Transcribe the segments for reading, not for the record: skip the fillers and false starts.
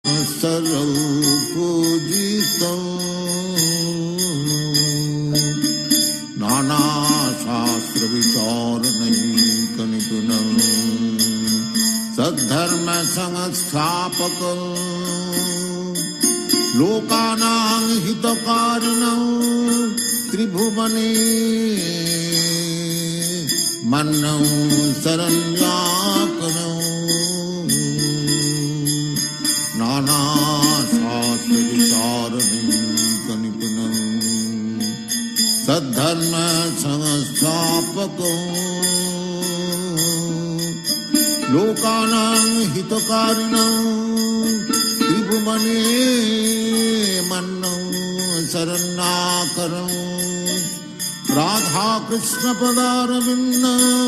सरल पूजितो नाना शास्त्र विचारणैक निपुण सद्धर्म संस्थापक लोकानां हितकारिणं त्रिभुवने मन्नं शरण्याकरौ नाना शास्त्र विचारणैक निपुणं सद्धर्म संस्थापको लोकानां हितकारिणं त्रिभुवने मन्नं शरण्याकरौ राधा कृष्ण पदारविन्द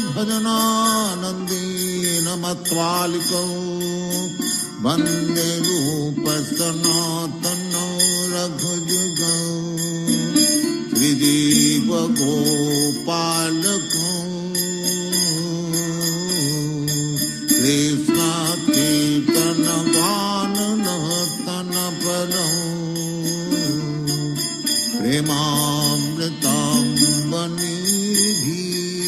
भजनानन्देन मत्वालिकौ वन्दे रूप सनातनौ रघुजुगौ श्रीदेव गोपालकौ कृष्ण कीर्तन गान नर्तन परौ प्रेमामृतं बनिधि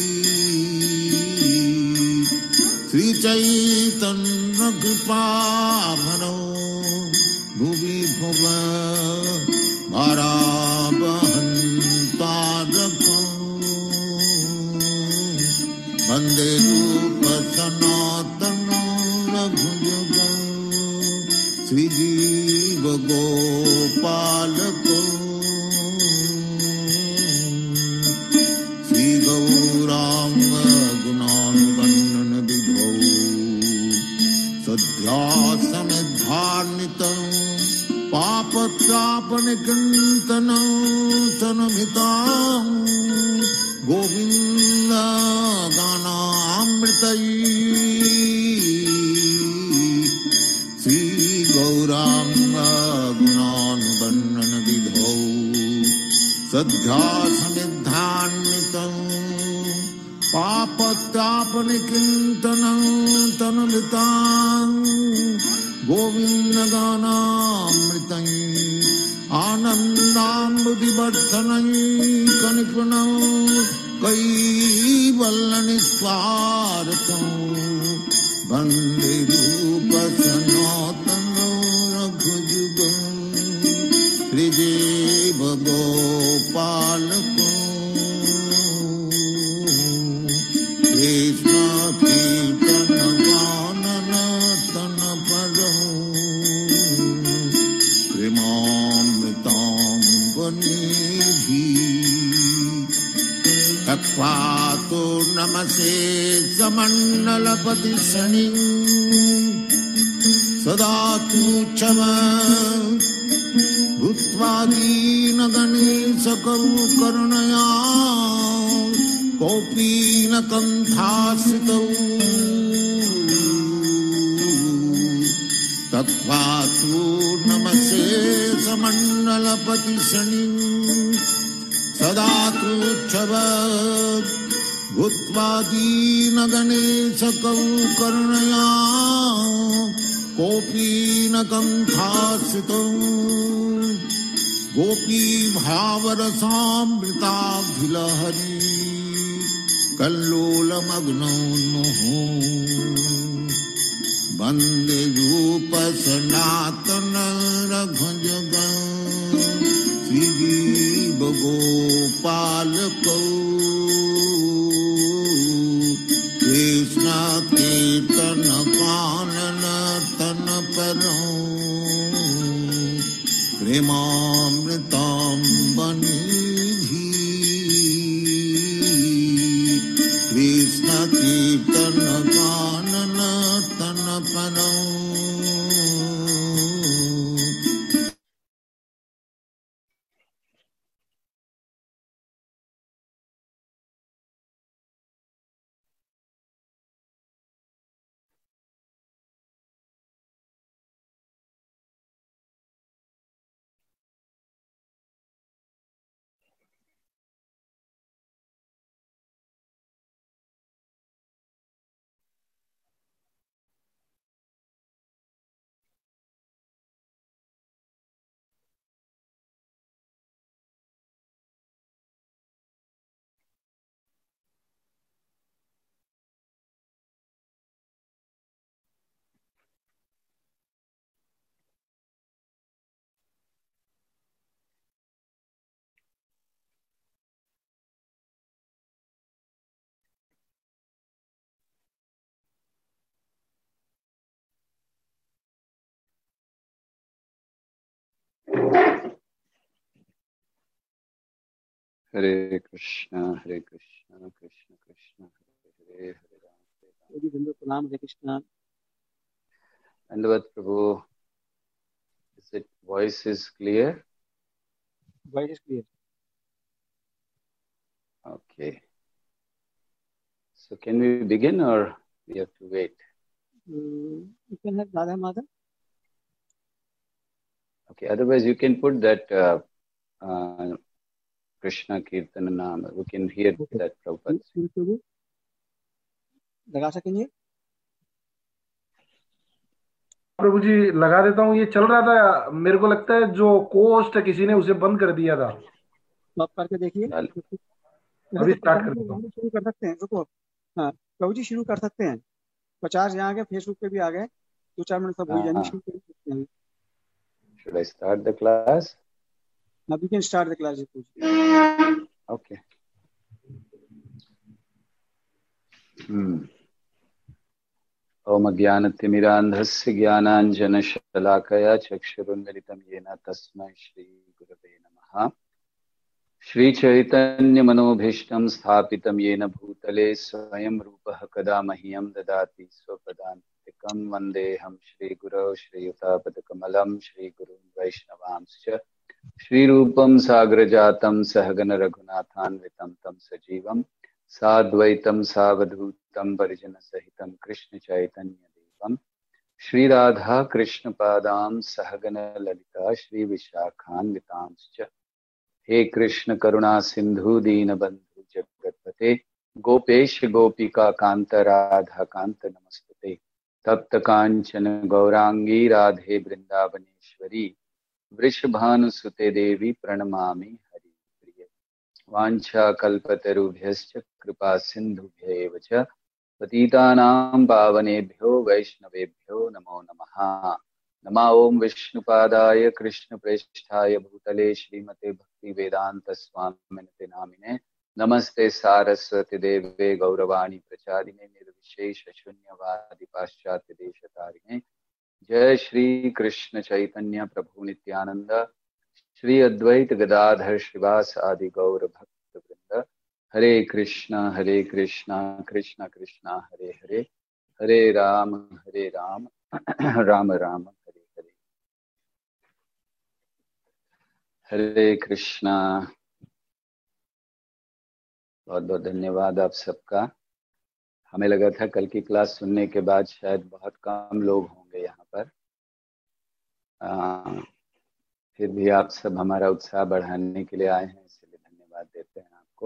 श्री चैतन्य कृपाभरौ भुवि भुव भरावहन्तारकौ वन्दे रूप सनातनौ रघुजुगौ श्रीजीव गोपालकौ श्रीगौरांग गुणानुवर्णन विभौ सध्यासनिधार्नितं पापत्रापनिकृन्तनं तनभितां गोविन्द गानामृतैः श्री गौरांग गुणानुवर्णन विधौ सध्यासनिधान्वितं पापत्रापनिकृन्तनं तनभितां गोविन्द गानामृतैः आनन्दामृतिवर्धनैकनिपुणं कैवल्यनिस्वार्थं वन्दे रूप सनातनौ रघुजुगौ श्रीदेव गोपालकौ कृष्ण कीर्तन गान नर्तन परौ प्रेमामृतं बनिधि तत्त्वातो नमसे समण्डलपति शनि सदा तुच्छम भूत्वा दीनगणेशकौ करुणया कौपीनकण्ठाश्रितौ तत्त्वातो नमसे समण्डलपति शनि सदा तुच्छम भूत्वा दीनगणेशकौ करुणया कौपीनकण्ठाश्रितौ गोपीभावरसामृताभिलहरी कल्लोलमग्नौ मुहुः वन्दे रूप सनातन रघुजुगौ श्रीजीव गोपालकौ कृष्ण कीर्तन गान नर्तन परौ प्रेमामृतं बनिधि कृष्ण कीर्तन गान नर्तन परौ। हरे कृष्णा कृष्ण कृष्ण हरे हरे, हरे राम हरे राम। प्रणाम। हरे कृष्णा। धन्यवाद प्रभु। Is it voice is clear? Voice is clear. Okay. So can we begin or we have to wait? You can have Radha Madhav. Okay. Otherwise, you can put that Krishna Kirtana Nama. We can hear Okay. that Prabhupada. लगा सकेंगे? प्रभु जी लगा देता हूँ। ये चल रहा था, मेरे को लगता है जो कोस्ट किसी ने उसे बंद कर दिया था। तो आप करके देखिए। अभी स्टार्ट कर देता हूँ। शुरू कर सकते हैं। रुको। हाँ प्रभु जी शुरू कर सकते हैं। 50 यहाँ आ गए, फेसबुक पे भी आ गए। 2-4 मिनट सब हो जाएंगे। शुरू कर सकते हैं। Should I start the class? Now we can start the class. Okay. ओम ज्ञानतिमिरान्धस्य ज्ञानाञ्जनशलाकया चक्षुरुन्मिलितं येन तस्मै श्रीगुरवे नमः। श्रीचैतन्यमनोभीष्टं स्थापितं येन भूतले स्वयं रूपः कदा मह्यं ददाति स्वपदान्तिकं वन्देऽहं श्रीगुरौ श्रीयुतापदकमलं श्रीगुरुं वैष्णवांश्च श्रीरूपं साग्रजातं सहगण रघुनाथान्वितं तं सजीवं साद्वैतं सावधूतं परिजनसहितं कृष्ण चैतन्य देवं श्रीराधा कृष्णपादां सहगण ललिता श्रीविशाखान्वितांश्च हे कृष्ण करुणा सिंधु दीनबंधु जगतपते गोपेश गोपिका कांत राधा कांत नमस्ते तप्त कांचन गौरांगी राधे वृंदावनेश्वरी वृषभानुसुते देवी प्रणमामि हरिप्रिये। वाञ्छाकल्पतरुभ्यश्च कृपा सिन्धुभ्यैव च पतितानां पावनेभ्यो वैष्णवेभ्यो नमो नमः। नमः ओं विष्णुपादाय कृष्णप्रेष्ठाय भूतले श्रीमते भक्तिवेदांत स्वामिनिते नामिने नमस्ते सारस्वती देवे गौरवाणी प्रचारिणे निर्विशेष शून्यवादी पाश्चात्य देशतारिणे जय श्री कृष्ण चैतन्य प्रभु नित्यानंद श्री अद्वैत गदाधर श्रीवास आदि गौर भक्त वृंद हरे कृष्णा कृष्णा कृष्णा हरे हरे हरे राम राम राम हरे हरे। हरे कृष्णा। बहुत बहुत धन्यवाद आप सबका। हमें लगा था कल की क्लास सुनने के बाद शायद बहुत कम लोग होंगे यहाँ पर, फिर भी आप सब हमारा उत्साह बढ़ाने के लिए आए हैं, इसलिए धन्यवाद देते हैं आपको।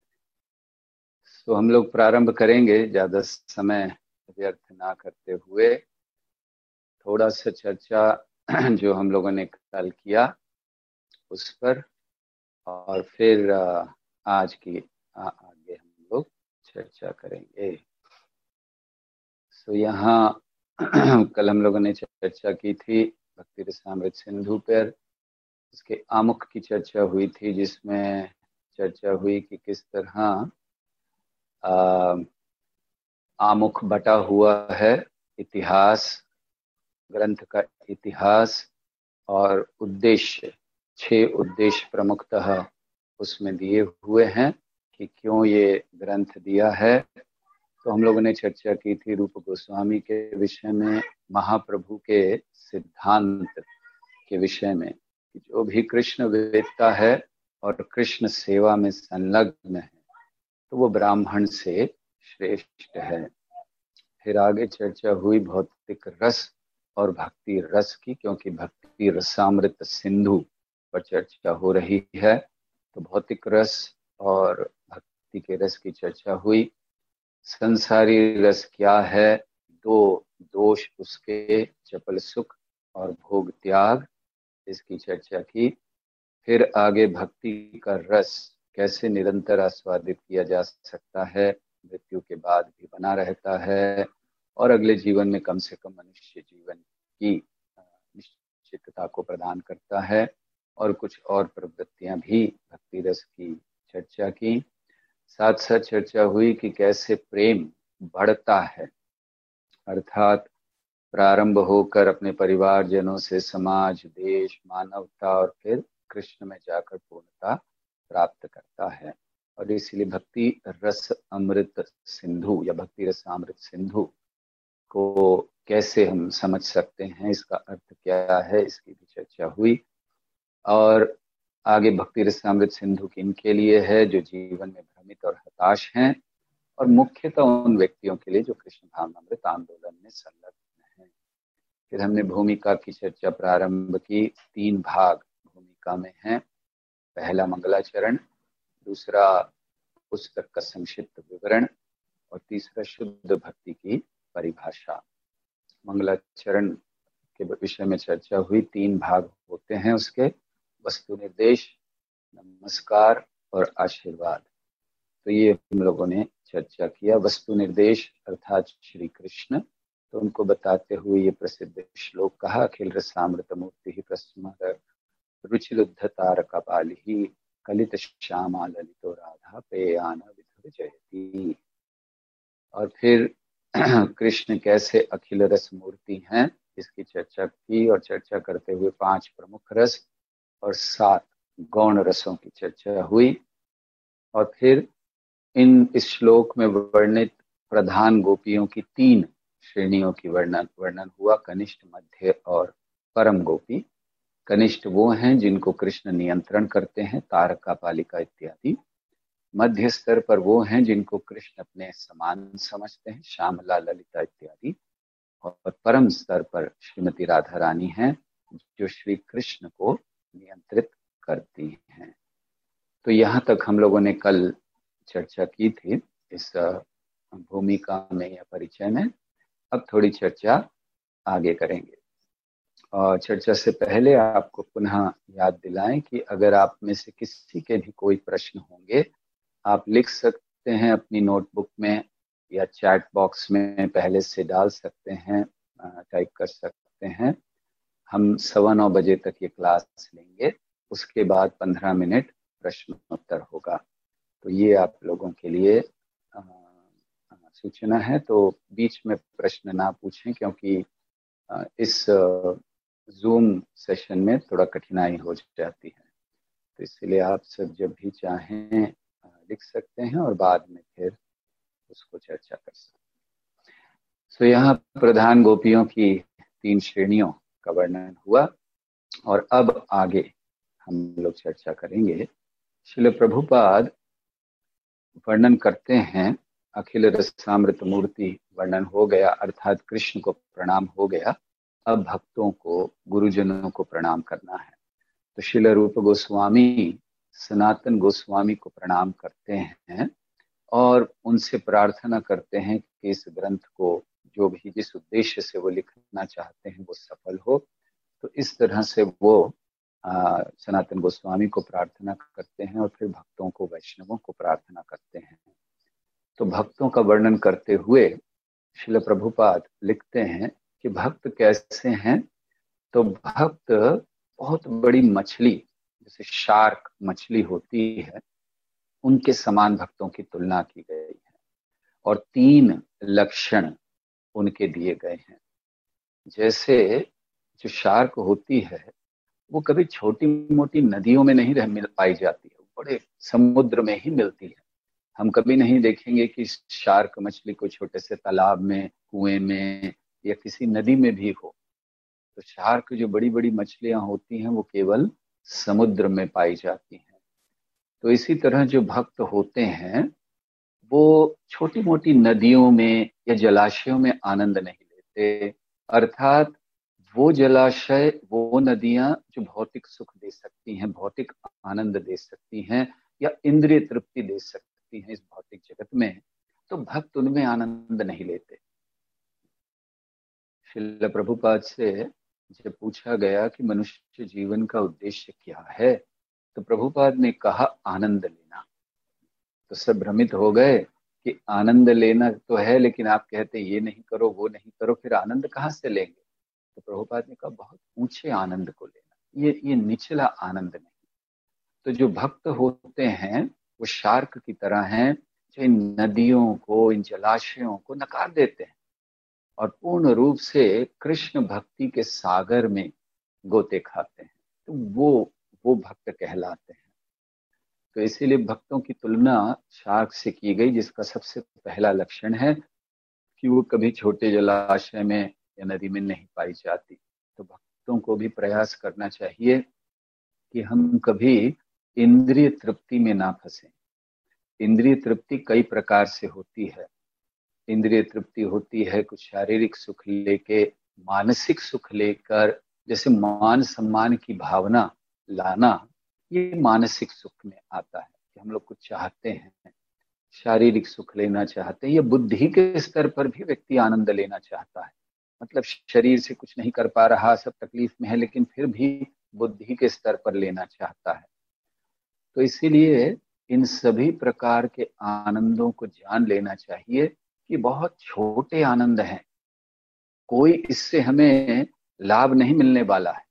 तो हम लोग प्रारंभ करेंगे ज्यादा समय व्यर्थ ना करते हुए। थोड़ा सा चर्चा जो हम लोगों ने कल किया उस पर, और फिर आज की आगे हम लोग चर्चा करेंगे। तो यहाँ कल हम लोगों ने चर्चा की थी भक्ति रसामृत सिंधु पर। इसके आमुख की चर्चा हुई थी, जिसमें चर्चा हुई कि किस तरह आमुख बटा हुआ है, इतिहास, ग्रंथ का इतिहास और उद्देश्य, 6 उद्देश्य प्रमुखतः उसमें दिए हुए हैं कि क्यों ये ग्रंथ दिया है। तो हम लोगों ने चर्चा की थी रूप गोस्वामी के विषय में, महाप्रभु के सिद्धांत के विषय में, कि जो भी कृष्ण वेदता है और कृष्ण सेवा में संलग्न है तो वो ब्राह्मण से श्रेष्ठ है। फिर आगे चर्चा हुई भौतिक रस और भक्ति रस की, क्योंकि भक्ति रसामृत सिंधु पर चर्चा हो रही है। तो भौतिक रस और भक्ति के रस की चर्चा हुई। संसारी रस क्या है, 2 दोष उसके, चपल सुख और भोग त्याग, इसकी चर्चा की। फिर आगे भक्ति का रस कैसे निरंतर आस्वादित किया जा सकता है, मृत्यु के बाद भी बना रहता है और अगले जीवन में कम से कम मनुष्य जीवन की निश्चितता को प्रदान करता है, और कुछ और प्रवृत्तियां भी भक्ति रस की चर्चा की। साथ साथ चर्चा हुई कि कैसे प्रेम बढ़ता है, अर्थात प्रारंभ होकर अपने परिवारजनों से समाज, देश, मानवता और फिर कृष्ण में जाकर पूर्णता प्राप्त करता है। और इसलिए भक्ति रस अमृत सिंधु या भक्ति रस अमृत सिंधु को कैसे हम समझ सकते हैं, इसका अर्थ क्या है, इसकी भी चर्चा हुई। और आगे भक्ति रस अमृत सिंधु किनके लिए है? जो जीवन में भ्रमित और हताश हैं, और मुख्यतः उन व्यक्तियों के लिए जो कृष्ण भावनामृत आंदोलन में संलग्न हैं। फिर हमने भूमिका की चर्चा प्रारंभ की। 3 भाग भूमिका में हैं। पहला मंगलाचरण, दूसरा पुस्तक का संक्षिप्त विवरण, और तीसरा शुद्ध भक्ति की परिभाषा। मंगलाचरण के विषय में चर्चा हुई। 3 भाग होते हैं उसके, वस्तु निर्देश, नमस्कार और आशीर्वाद। तो ये हम लोगों ने चर्चा किया। वस्तु निर्देश अर्थात श्री कृष्ण, तो उनको बताते हुए ये प्रसिद्ध श्लोक कहा, अखिल रसामृत मूर्ति ही प्रस्मर रुचिलुब्ध तारका पाली कलित श्यामा ललितो राधा पेयान विधुर जयती। और फिर कृष्ण कैसे अखिल रस मूर्ति हैं, इसकी चर्चा की, और चर्चा करते हुए 5 प्रमुख रस और 7 गौण रसों की चर्चा हुई। और फिर इस श्लोक में वर्णित प्रधान गोपियों की 3 श्रेणियों की वर्णन हुआ, कनिष्ठ, मध्य और परम गोपी। कनिष्ठ वो हैं जिनको कृष्ण नियंत्रण करते हैं, तारका पालिका इत्यादि। मध्य स्तर पर वो हैं जिनको कृष्ण अपने समान समझते हैं, श्यामला, ललिता इत्यादि। और परम स्तर पर श्रीमती राधा रानी हैं जो श्री कृष्ण को नियंत्रित करती हैं। तो यहाँ तक हम लोगों ने कल चर्चा की थी इस भूमिका में या परिचय में। अब थोड़ी चर्चा आगे करेंगे। और चर्चा से पहले आपको पुनः याद दिलाएं कि अगर आप में से किसी के भी कोई प्रश्न होंगे, आप लिख सकते हैं अपनी नोटबुक में या चैट बॉक्स में पहले से डाल सकते हैं, टाइप कर सकते हैं। हम 9:15 बजे तक ये क्लास लेंगे, उसके बाद 15 मिनट प्रश्नोत्तर होगा। तो ये आप लोगों के लिए सूचना है। तो बीच में प्रश्न ना पूछें, क्योंकि इस जूम सेशन में थोड़ा कठिनाई हो जाती है। तो इसलिए आप सब जब भी चाहें लिख सकते हैं और बाद में फिर उसको चर्चा कर सकते हैं। तो यहाँ प्रधान गोपियों की 3 श्रेणियों का वर्णन हुआ, और अब आगे हम लोग चर्चा करेंगे। श्रील प्रभुपाद वर्णन करते हैं, अखिल रसामृत मूर्ति वर्णन हो गया, अर्थात कृष्ण को प्रणाम हो गया। अब भक्तों को, गुरुजनों को प्रणाम करना है। तो श्रील रूप गोस्वामी सनातन गोस्वामी को प्रणाम करते हैं और उनसे प्रार्थना करते हैं कि इस ग्रंथ को जो भी जिस उद्देश्य से वो लिखना चाहते हैं वो सफल हो। तो इस तरह से वो सनातन गोस्वामी को प्रार्थना करते हैं और फिर भक्तों को, वैष्णवों को प्रार्थना करते हैं। तो भक्तों का वर्णन करते हुए श्रील प्रभुपाद लिखते हैं कि भक्त कैसे हैं। तो भक्त बहुत बड़ी मछली, जैसे शार्क मछली होती है, उनके समान भक्तों की तुलना की गई है। और 3 लक्षण उनके दिए गए हैं। जैसे जो शार्क होती है वो कभी छोटी मोटी नदियों में नहीं मिल पाई जाती है, बड़े समुद्र में ही मिलती है। हम कभी नहीं देखेंगे कि शार्क मछली को छोटे से तालाब में, कुएं में या किसी नदी में भी हो। तो शार्क जो बड़ी बड़ी मछलियां होती हैं वो केवल समुद्र में पाई जाती हैं। तो इसी तरह जो भक्त होते हैं वो छोटी मोटी नदियों में या जलाशयों में आनंद नहीं लेते, अर्थात वो जलाशय, वो नदियां जो भौतिक सुख दे सकती हैं, भौतिक आनंद दे सकती हैं या इंद्रिय तृप्ति दे सकती हैं इस भौतिक जगत में, तो भक्त उनमें आनंद नहीं लेते। श्रील प्रभुपाद से जब पूछा गया कि मनुष्य जीवन का उद्देश्य क्या है, तो प्रभुपाद ने कहा आनंद लेना। तो सब भ्रमित हो गए कि आनंद लेना तो है, लेकिन आप कहते ये नहीं करो, वो नहीं करो, फिर आनंद कहाँ से लेंगे। तो प्रभुपाद ने कहा बहुत ऊंचे आनंद को लेना, ये निचला आनंद नहीं। तो जो भक्त होते हैं वो शार्क की तरह हैं, जो इन नदियों को, इन जलाशयों को नकार देते हैं। और पूर्ण रूप से कृष्ण भक्ति के सागर में गोते खाते हैं, तो वो भक्त कहलाते हैं। तो इसीलिए भक्तों की तुलना शार्क से की गई, जिसका सबसे पहला लक्षण है कि वो कभी छोटे जलाशय में या नदी में नहीं पाई जाती। तो भक्तों को भी प्रयास करना चाहिए कि हम कभी इंद्रिय तृप्ति में ना फंसे। इंद्रिय तृप्ति कई प्रकार से होती है। इंद्रिय तृप्ति होती है कुछ शारीरिक सुख लेके, मानसिक सुख लेकर, जैसे मान सम्मान की भावना लाना, ये मानसिक सुख में आता है कि हम लोग कुछ चाहते हैं, शारीरिक सुख लेना चाहते हैं। या बुद्धि के स्तर पर भी व्यक्ति आनंद लेना चाहता है, मतलब शरीर से कुछ नहीं कर पा रहा, सब तकलीफ में है, लेकिन फिर भी बुद्धि के स्तर पर लेना चाहता है। तो इसीलिए इन सभी प्रकार के आनंदों को जान लेना चाहिए कि बहुत छोटे आनंद हैं, कोई इससे हमें लाभ नहीं मिलने वाला है,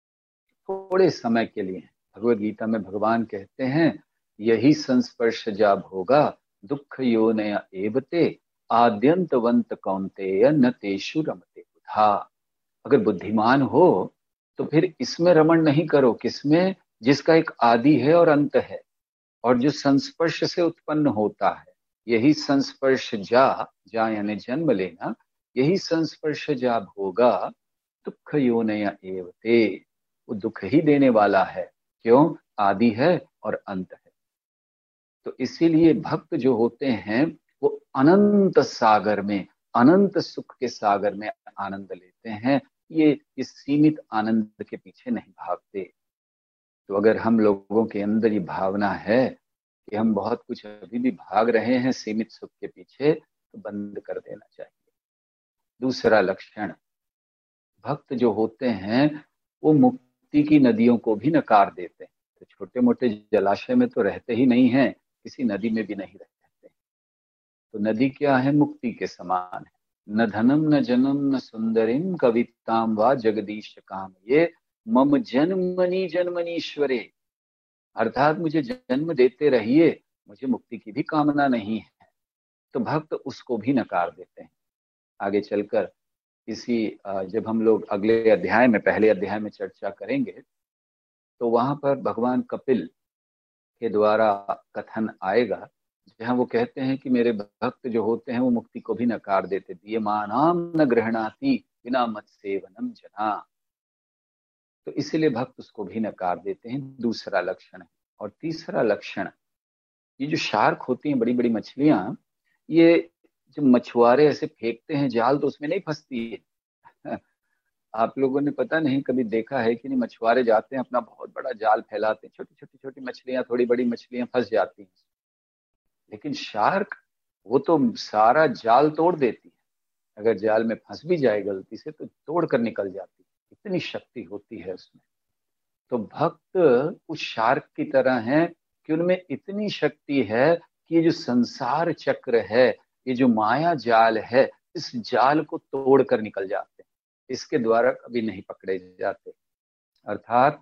थोड़े समय के लिए। भगवद गीता में भगवान कहते हैं, यही संस्पर्श जा भोगा दुख योनया एवते आद्यंतवंत कौन्तेय न तेषु रमते बुधा। अगर बुद्धिमान हो तो फिर इसमें रमण नहीं करो, किसमें? जिसका एक आदि है और अंत है, और जो संस्पर्श से उत्पन्न होता है। यही संस्पर्श जा यानी जन्म लेना, यही संस्पर्श जा भोगा दुख योनया एवते, वो दुख ही देने वाला है। क्यों? आदि है और अंत है। तो इसीलिए भक्त जो होते हैं वो अनंत सागर में, अनंत सुख के सागर में आनंद लेते हैं। ये इस सीमित आनंद के पीछे नहीं भागते। तो अगर हम लोगों के अंदर ये भावना है कि हम बहुत कुछ अभी भी भाग रहे हैं सीमित सुख के पीछे, तो बंद कर देना चाहिए। दूसरा लक्षण, भक्त जो होते हैं वो मुक्ति की नदियों को भी नकार देते हैं। तो छोटे मोटे जलाशय में तो रहते ही नहीं हैं, किसी नदी में भी नहीं रहते। तो नदी क्या है? मुक्ति के समान है। न धनम न जनम न सुंदरिम कविताम वा जगदीश काम ये मम जन्मनी जन्मनीश्वरे, अर्थात मुझे जन्म देते रहिए, मुझे मुक्ति की भी कामना नहीं है। तो भक्त उसको भी नकार देते हैं। आगे चलकर इसी जब हम लोग अगले अध्याय में, पहले अध्याय में चर्चा करेंगे, तो वहां पर भगवान कपिल के द्वारा कथन आएगा, जहां वो कहते हैं कि मेरे भक्त जो होते हैं वो मुक्ति को भी नकार देते। दीयमानाम न गृहणाति बिना मत सेवनम जना। तो इसीलिए भक्त उसको भी नकार देते हैं। दूसरा लक्षण है। और तीसरा लक्षण, ये जो शार्क होती हैं, बड़ी बड़ी मछलियां, ये जब मछुआरे ऐसे फेंकते हैं जाल तो उसमें नहीं फंसती है। आप लोगों ने पता नहीं कभी देखा है कि नहीं, मछुआरे जाते हैं अपना बहुत बड़ा जाल फैलाते हैं, छोटी छोटी छोटी मछलियां, थोड़ी बड़ी मछलियां फंस जाती हैं। लेकिन शार्क वो तो सारा जाल तोड़ देती है, अगर जाल में फंस भी जाए गलती से तो तोड़ कर निकल जाती है, इतनी शक्ति होती है उसमें। तो भक्त उस शार्क की तरह हैं कि उनमें इतनी शक्ति है कि ये जो संसार चक्र है, ये जो माया जाल है, इस जाल को तोड़ कर निकल जाते हैं, इसके द्वारा कभी नहीं पकड़े जाते। अर्थात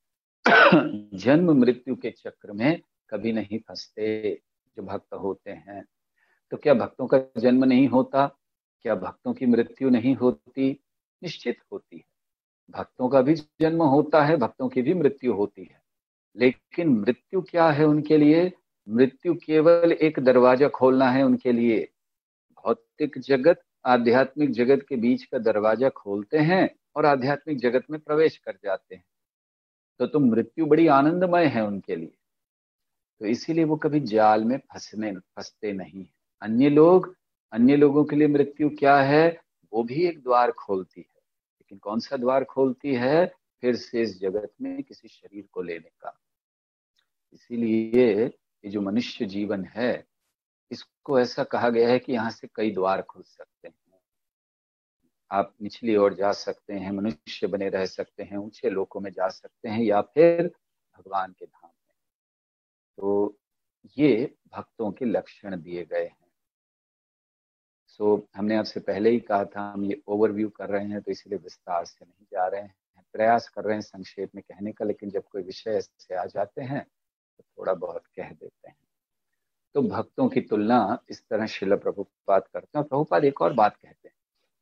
जन्म मृत्यु के चक्र में कभी नहीं फंसते जो भक्त होते हैं। तो क्या भक्तों का जन्म नहीं होता? क्या भक्तों की मृत्यु नहीं होती? निश्चित होती है। भक्तों का भी जन्म होता है, भक्तों की भी मृत्यु होती है। लेकिन मृत्यु क्या है उनके लिए? मृत्यु केवल एक दरवाजा खोलना है उनके लिए। भौतिक जगत आध्यात्मिक जगत के बीच का दरवाजा खोलते हैं और आध्यात्मिक जगत में प्रवेश कर जाते हैं। तो मृत्यु बड़ी आनंदमय है उनके लिए। तो इसीलिए वो कभी जाल में फंसते नहीं है। अन्य लोगों के लिए मृत्यु क्या है? वो भी एक द्वार खोलती है, लेकिन कौन सा द्वार खोलती है? फिर से इस जगत में किसी शरीर को लेने का। इसीलिए ये जो मनुष्य जीवन है, इसको ऐसा कहा गया है कि यहाँ से कई द्वार खुल सकते हैं। आप निचली ओर जा सकते हैं, मनुष्य बने रह सकते हैं, ऊंचे लोकों में जा सकते हैं, या फिर भगवान के धाम में। तो ये भक्तों के लक्षण दिए गए हैं। हमने आपसे पहले ही कहा था, हम ये ओवरव्यू कर रहे हैं, तो इसलिए विस्तार से नहीं जा रहे हैं, प्रयास कर रहे हैं संक्षेप में कहने का, लेकिन जब कोई विषय ऐसे आ जाते हैं तो थोड़ा बहुत कह देते हैं। तो भक्तों की तुलना इस तरह श्रील प्रभुपाद करते हैं। और प्रभुपाद एक और बात कहते हैं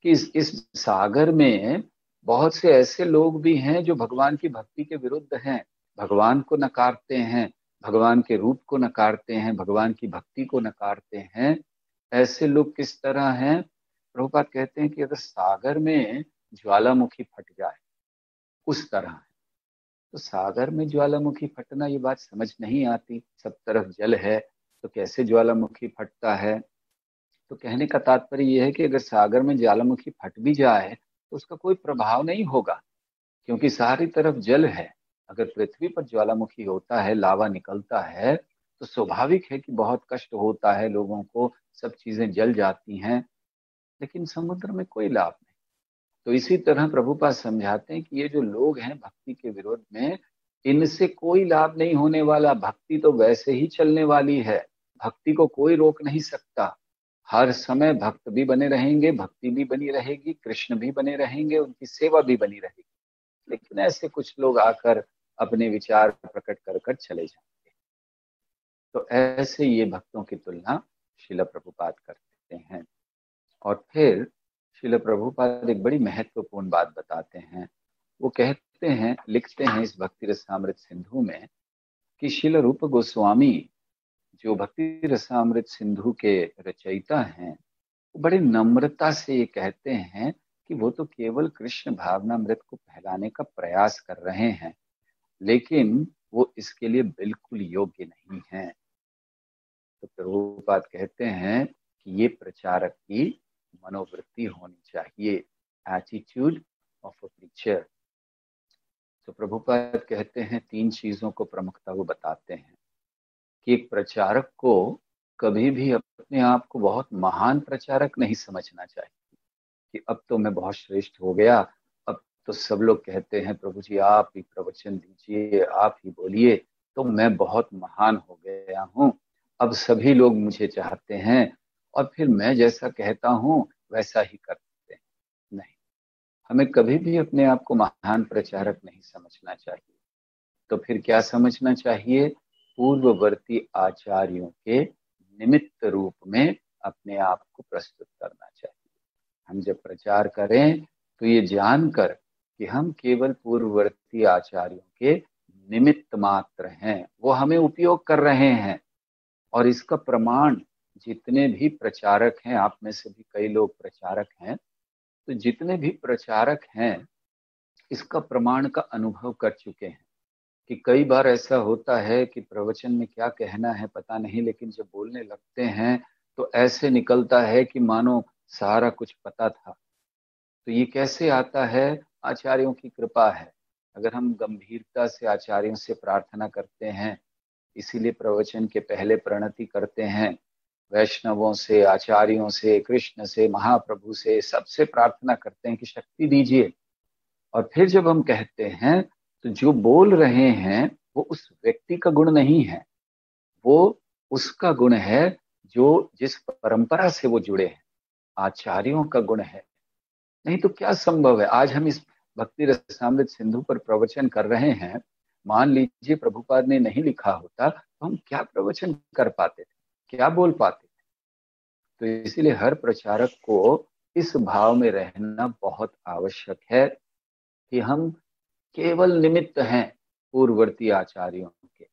कि इस सागर में बहुत से ऐसे लोग भी हैं जो भगवान की भक्ति के विरुद्ध हैं, भगवान को नकारते हैं, भगवान के रूप को नकारते हैं, भगवान की भक्ति को नकारते हैं। ऐसे लोग किस तरह हैं? प्रभुपाद कहते हैं कि अगर सागर में ज्वालामुखी फट जाए उस तरह है। तो सागर में ज्वालामुखी फटना, ये बात समझ नहीं आती। सब तरफ जल है तो कैसे ज्वालामुखी फटता है? तो कहने का तात्पर्य यह है कि अगर सागर में ज्वालामुखी फट भी जाए तो उसका कोई प्रभाव नहीं होगा, क्योंकि सारी तरफ जल है। अगर पृथ्वी पर ज्वालामुखी होता है, लावा निकलता है, तो स्वाभाविक है कि बहुत कष्ट होता है लोगों को, सब चीजें जल जाती हैं, लेकिन समुद्र में कोई लाभ नहीं। तो इसी तरह प्रभुपाद समझाते हैं कि ये जो लोग हैं भक्ति के विरोध में, इनसे कोई लाभ नहीं होने वाला। भक्ति तो वैसे ही चलने वाली है, भक्ति को कोई रोक नहीं सकता। हर समय भक्त भी बने रहेंगे, भक्ति भी बनी रहेगी, कृष्ण भी बने रहेंगे, उनकी सेवा भी बनी रहेगी। लेकिन ऐसे कुछ लोग आकर अपने विचार प्रकट कर कर चले जाएंगे। तो ऐसे ये भक्तों की तुलना श्रील प्रभुपाद करते हैं। और फिर श्रील प्रभुपाद एक बड़ी महत्वपूर्ण बात बताते हैं। वो कहते हैं, लिखते हैं इस भक्ति रसामृत सिंधु में कि श्रील रूप गोस्वामी जो भक्ति रसामृत सिंधु के रचयिता हैं, वो बड़े नम्रता से ये कहते हैं कि वो तो केवल कृष्ण भावनामृत को फैलाने का प्रयास कर रहे हैं, लेकिन वो इसके लिए बिल्कुल योग्य नहीं है। तो प्रभुपाद कहते हैं कि ये प्रचारक की मनोवृत्ति होनी चाहिए, एटीट्यूड ऑफ अ प्रीचर। तो प्रभुपाद कहते हैं 3 चीजों को प्रमुखता वो बताते हैं कि एक प्रचारक को कभी भी अपने आप को बहुत महान प्रचारक नहीं समझना चाहिए कि अब तो मैं बहुत श्रेष्ठ हो गया, अब तो सब लोग कहते हैं प्रभु जी आप ही प्रवचन दीजिए, आप ही बोलिए, तो मैं बहुत महान हो गया हूँ, अब सभी लोग मुझे चाहते हैं और फिर मैं जैसा कहता हूँ वैसा ही करते हैं। नहीं, हमें कभी भी अपने आप को महान प्रचारक नहीं समझना चाहिए। तो फिर क्या समझना चाहिए? पूर्ववर्ती आचार्यों के निमित्त रूप में अपने आप को प्रस्तुत करना चाहिए। हम जब प्रचार करें तो ये जानकर कि हम केवल पूर्ववर्ती आचार्यों के निमित्त मात्र हैं, वो हमें उपयोग कर रहे हैं। और इसका प्रमाण जितने भी प्रचारक हैं, आप में से भी कई लोग प्रचारक हैं, तो जितने भी प्रचारक हैं इसका प्रमाण का अनुभव कर चुके हैं कि कई बार ऐसा होता है कि प्रवचन में क्या कहना है पता नहीं, लेकिन जब बोलने लगते हैं तो ऐसे निकलता है कि मानो सारा कुछ पता था। तो ये कैसे आता है? आचार्यों की कृपा है। अगर हम गंभीरता से आचार्यों से प्रार्थना करते हैं, इसीलिए प्रवचन के पहले प्रणति करते हैं, वैष्णवों से, आचार्यों से, कृष्ण से, महाप्रभु से, सबसे प्रार्थना करते हैं कि शक्ति दीजिए। और फिर जब हम कहते हैं तो जो बोल रहे हैं वो उस व्यक्ति का गुण नहीं है, वो उसका गुण है जो जिस परंपरा से वो जुड़े हैं, आचार्यों का गुण है। नहीं तो क्या संभव है? आज हम इस भक्ति रसामृत सिंधु पर प्रवचन कर रहे हैं, मान लीजिए प्रभुपाद ने नहीं लिखा होता तो हम क्या प्रवचन कर पाते थे, क्या बोल पाते थे? तो इसीलिए हर प्रचारक को इस भाव में रहना बहुत आवश्यक है कि हम केवल निमित्त हैं पूर्ववर्ती आचार्यों के।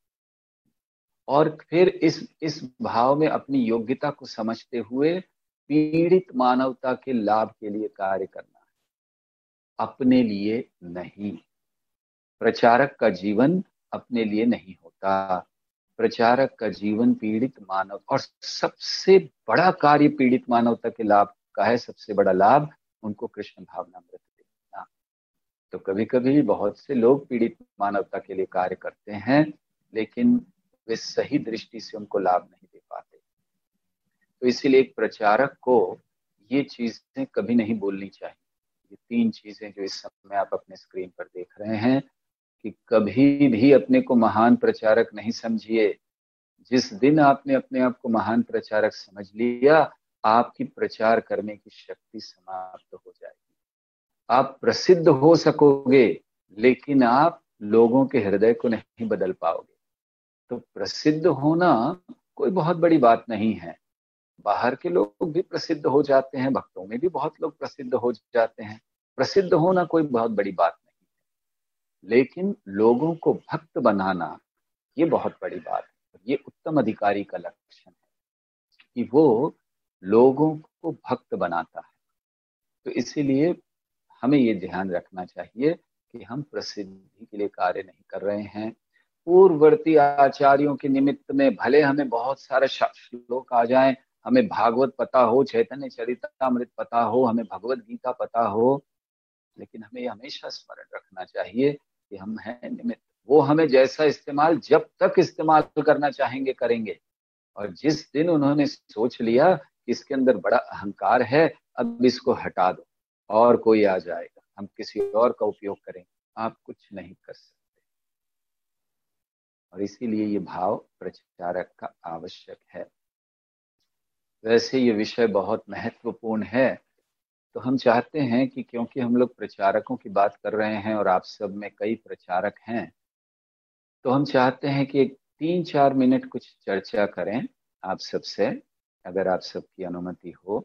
और फिर इस भाव में अपनी योग्यता को समझते हुए पीड़ित मानवता के लाभ के लिए कार्य करना है, अपने लिए नहीं। प्रचारक का जीवन अपने लिए नहीं होता, प्रचारक का जीवन पीड़ित मानव, और सबसे बड़ा कार्य पीड़ित मानवता के लाभ का है। सबसे बड़ा लाभ उनको कृष्ण भावनामृत देना। तो कभी कभी बहुत से लोग पीड़ित मानवता के लिए कार्य करते हैं, लेकिन वे सही दृष्टि से उनको लाभ नहीं दे पाते। तो इसीलिए एक प्रचारक को ये चीजें कभी नहीं बोलनी चाहिए। ये 3 चीजें जो इस समय आप अपने स्क्रीन पर देख रहे हैं, कि कभी भी अपने को महान प्रचारक नहीं समझिए। जिस दिन आपने अपने आप को महान प्रचारक समझ लिया, आपकी प्रचार करने की शक्ति समाप्त हो जाएगी। आप प्रसिद्ध हो सकोगे, लेकिन आप लोगों के हृदय को नहीं बदल पाओगे। तो प्रसिद्ध होना कोई बहुत बड़ी बात नहीं है, बाहर के लोग भी प्रसिद्ध हो जाते हैं, भक्तों में भी बहुत लोग प्रसिद्ध हो जाते हैं। प्रसिद्ध होना कोई बहुत बड़ी बात नहीं, लेकिन लोगों को भक्त बनाना ये बहुत बड़ी बात है। ये उत्तम अधिकारी का लक्षण है कि वो लोगों को भक्त बनाता है। तो इसीलिए हमें ये ध्यान रखना चाहिए कि हम प्रसिद्धि के लिए कार्य नहीं कर रहे हैं। पूर्ववर्ती आचार्यों के निमित्त में भले हमें बहुत सारे श्लोक आ जाएं, हमें भागवत पता हो, चैतन्य चरितामृत पता हो, हमें भगवत गीता पता हो, लेकिन हमें हमेशा स्मरण रखना चाहिए कि हम हैं निमित्त। वो हमें जैसा इस्तेमाल जब तक इस्तेमाल करना चाहेंगे करेंगे, और जिस दिन उन्होंने सोच लिया कि इसके अंदर बड़ा अहंकार है, अब इसको हटा दो और कोई आ जाएगा, हम किसी और का उपयोग करेंगे, आप कुछ नहीं कर सकते। और इसीलिए ये भाव प्रचारक का आवश्यक है। वैसे ये विषय बहुत महत्वपूर्ण है, तो हम चाहते हैं कि क्योंकि हम लोग प्रचारकों की बात कर रहे हैं और आप सब में कई प्रचारक हैं, तो हम चाहते हैं कि 3-4 मिनट कुछ चर्चा करें आप सबसे, अगर आप सबकी अनुमति हो।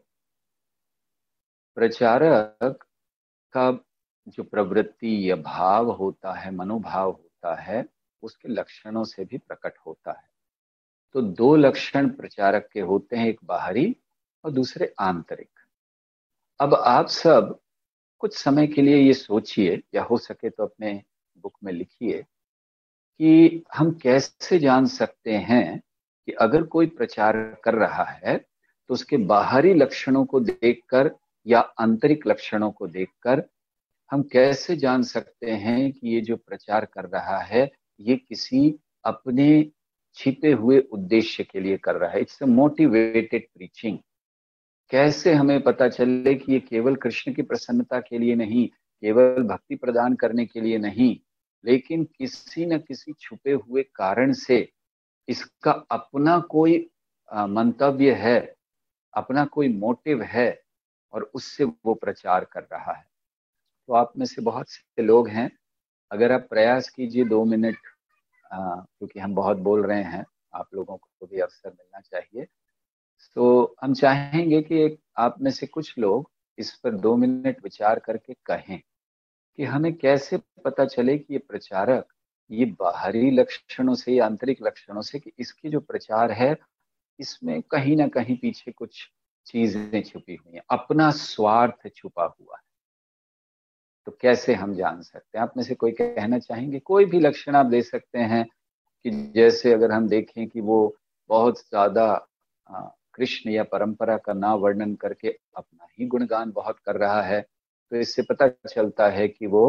प्रचारक का जो प्रवृत्ति या भाव होता है, मनोभाव होता है, उसके लक्षणों से भी प्रकट होता है। तो 2 लक्षण प्रचारक के होते हैं, एक बाहरी और दूसरे आंतरिक। अब आप सब कुछ समय के लिए ये सोचिए, या हो सके तो अपने बुक में लिखिए, कि हम कैसे जान सकते हैं कि अगर कोई प्रचार कर रहा है तो उसके बाहरी लक्षणों को देखकर या आंतरिक लक्षणों को देखकर हम कैसे जान सकते हैं कि ये जो प्रचार कर रहा है ये किसी अपने छिपे हुए उद्देश्य के लिए कर रहा है। It's a motivated preaching. कैसे हमें पता चले कि ये केवल कृष्ण की प्रसन्नता के लिए नहीं, केवल भक्ति प्रदान करने के लिए नहीं, लेकिन किसी न किसी छुपे हुए कारण से इसका अपना कोई मंतव्य है, अपना कोई मोटिव है, और उससे वो प्रचार कर रहा है। तो आप में से बहुत से लोग हैं, अगर आप प्रयास कीजिए 2 मिनट, क्योंकि हम बहुत बोल रहे हैं, आप लोगों को भी अवसर मिलना चाहिए, तो हम चाहेंगे कि आप में से कुछ लोग इस पर 2 मिनट विचार करके कहें कि हमें कैसे पता चले कि ये प्रचारक ये बाहरी लक्षणों से या आंतरिक लक्षणों से, कि इसकी जो प्रचार है इसमें कहीं ना कहीं पीछे कुछ चीजें छुपी हुई हैं, अपना स्वार्थ छुपा हुआ है। तो कैसे हम जान सकते हैं? आप में से कोई कहना चाहेंगे? कोई भी लक्षण आप दे सकते हैं, कि जैसे अगर हम देखें कि वो बहुत ज्यादा कृष्ण या परंपरा का ना वर्णन करके अपना ही गुणगान बहुत कर रहा है, तो इससे पता चलता है कि वो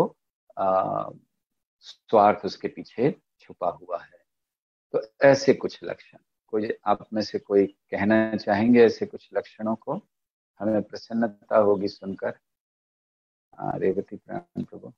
स्वार्थ उसके पीछे छुपा हुआ है। तो ऐसे कुछ लक्षण कोई आप में से कोई कहना चाहेंगे? ऐसे कुछ लक्षणों को हमें प्रसन्नता होगी सुनकर। रेवती प्रणाम प्रभु।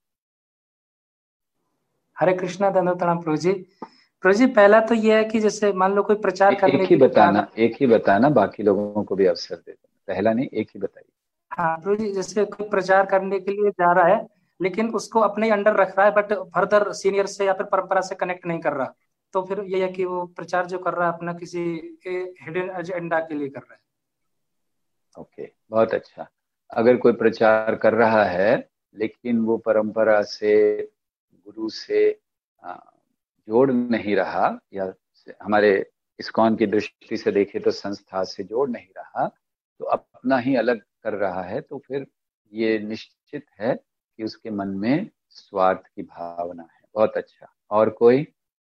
हरे कृष्णा, दंडवत प्रणाम प्रभु जी। प्रभु जी, पहला तो यह है कि जैसे मान लो कोई प्रचार करने एक ही बताना, बाकी लोगों को भी अवसर दे देना। पहला नहीं, एक ही बताइए। हाँ प्रभु जी, जैसे कोई प्रचार करने के लिए जा रहा है लेकिन उसको अपने अंडर रख रहा है, बट फर्दर सीनियर से या फिर परंपरा से कनेक्ट नहीं कर रहा, तो फिर ये है कि वो प्रचार जो कर रहा है अपना किसी हिडन एजेंडा के लिए कर रहा है। ओके, बहुत अच्छा। अगर कोई प्रचार कर रहा है लेकिन वो परंपरा से, गुरु से जोड़ नहीं रहा, या हमारे इस्कॉन की दृष्टि से देखे तो संस्था से जोड़ नहीं रहा, तो अपना ही अलग कर रहा है, तो फिर ये निश्चित है कि उसके मन में स्वार्थ की भावना है। बहुत अच्छा। और कोई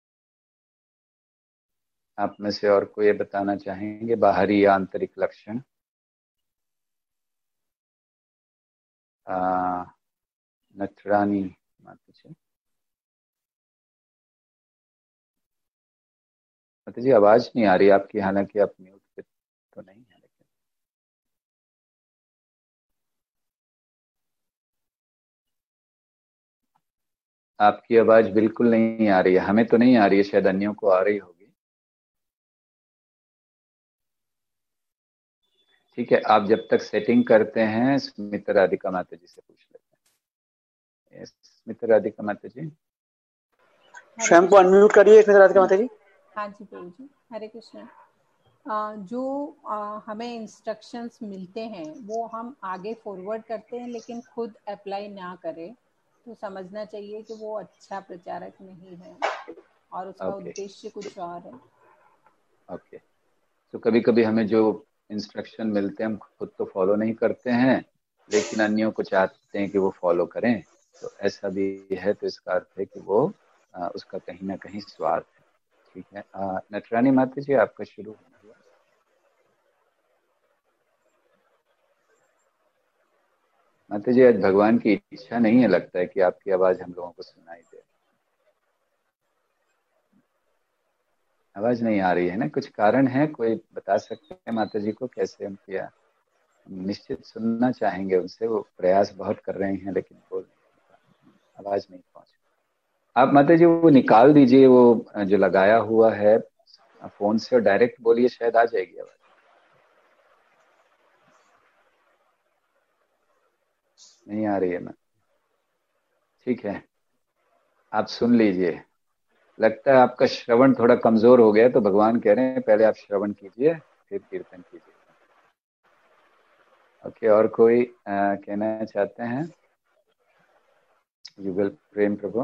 आप में से और कोई बताना चाहेंगे बाहरी या आंतरिक लक्षण? नथरानी माता जी। माता जी आवाज नहीं आ रही आपकी, हालांकि आप म्यूट पे तो नहीं है, लेकिन आपकी आवाज बिल्कुल नहीं आ रही है। हमें तो नहीं आ रही है, शायद अन्यों को आ रही होगी। ठीक है, आप जब तक सेटिंग करते हैं स्मिता राधिका माता जी से पूछ लेते हैं। स्मिता राधिका माता जी, स्वयं को अनम्यूट करिए। स्मिता राधिका माता जी। हाँ जी प्रभु जी, हरे कृष्ण। जो हमें इंस्ट्रक्शंस मिलते हैं वो हम आगे फॉरवर्ड करते हैं, लेकिन खुद अप्लाई ना करें तो समझना चाहिए कि वो अच्छा प्रचारक नहीं है और उसका उद्देश्य कुछ और है। ओके, तो कभी कभी हमें जो इंस्ट्रक्शन मिलते हैं हम खुद तो फॉलो नहीं करते हैं, लेकिन अन्यों को चाहते हैं कि वो फॉलो करें, तो ऐसा भी है। तो इसका अर्थ है कि वो उसका कहीं ना कहीं स्वार्थ है। ठीक है, नटरानी माता जी आपका शुरू होना हुआ। माता जी, आज भगवान की इच्छा नहीं है लगता है कि आपकी आवाज हम लोगों को सुनाई दे। आवाज नहीं आ रही है ना, कुछ कारण है? कोई बता सकते हैं माता जी को कैसे हम किया? निश्चित सुनना चाहेंगे उनसे, वो प्रयास बहुत कर रहे हैं लेकिन बोल नहीं, आवाज नहीं पहुंच। आप माता जी वो निकाल दीजिए, वो जो लगाया हुआ है फोन से, और डायरेक्ट बोलिए, शायद आ जाएगी आवाज। नहीं आ रही है मैं। ठीक है, आप सुन लीजिए। लगता है आपका श्रवण थोड़ा कमजोर हो गया, तो भगवान कह रहे हैं पहले आप श्रवण कीजिए फिर कीर्तन कीजिए। ओके, और कोई कहना चाहते हैं? युगल प्रेम प्रभु।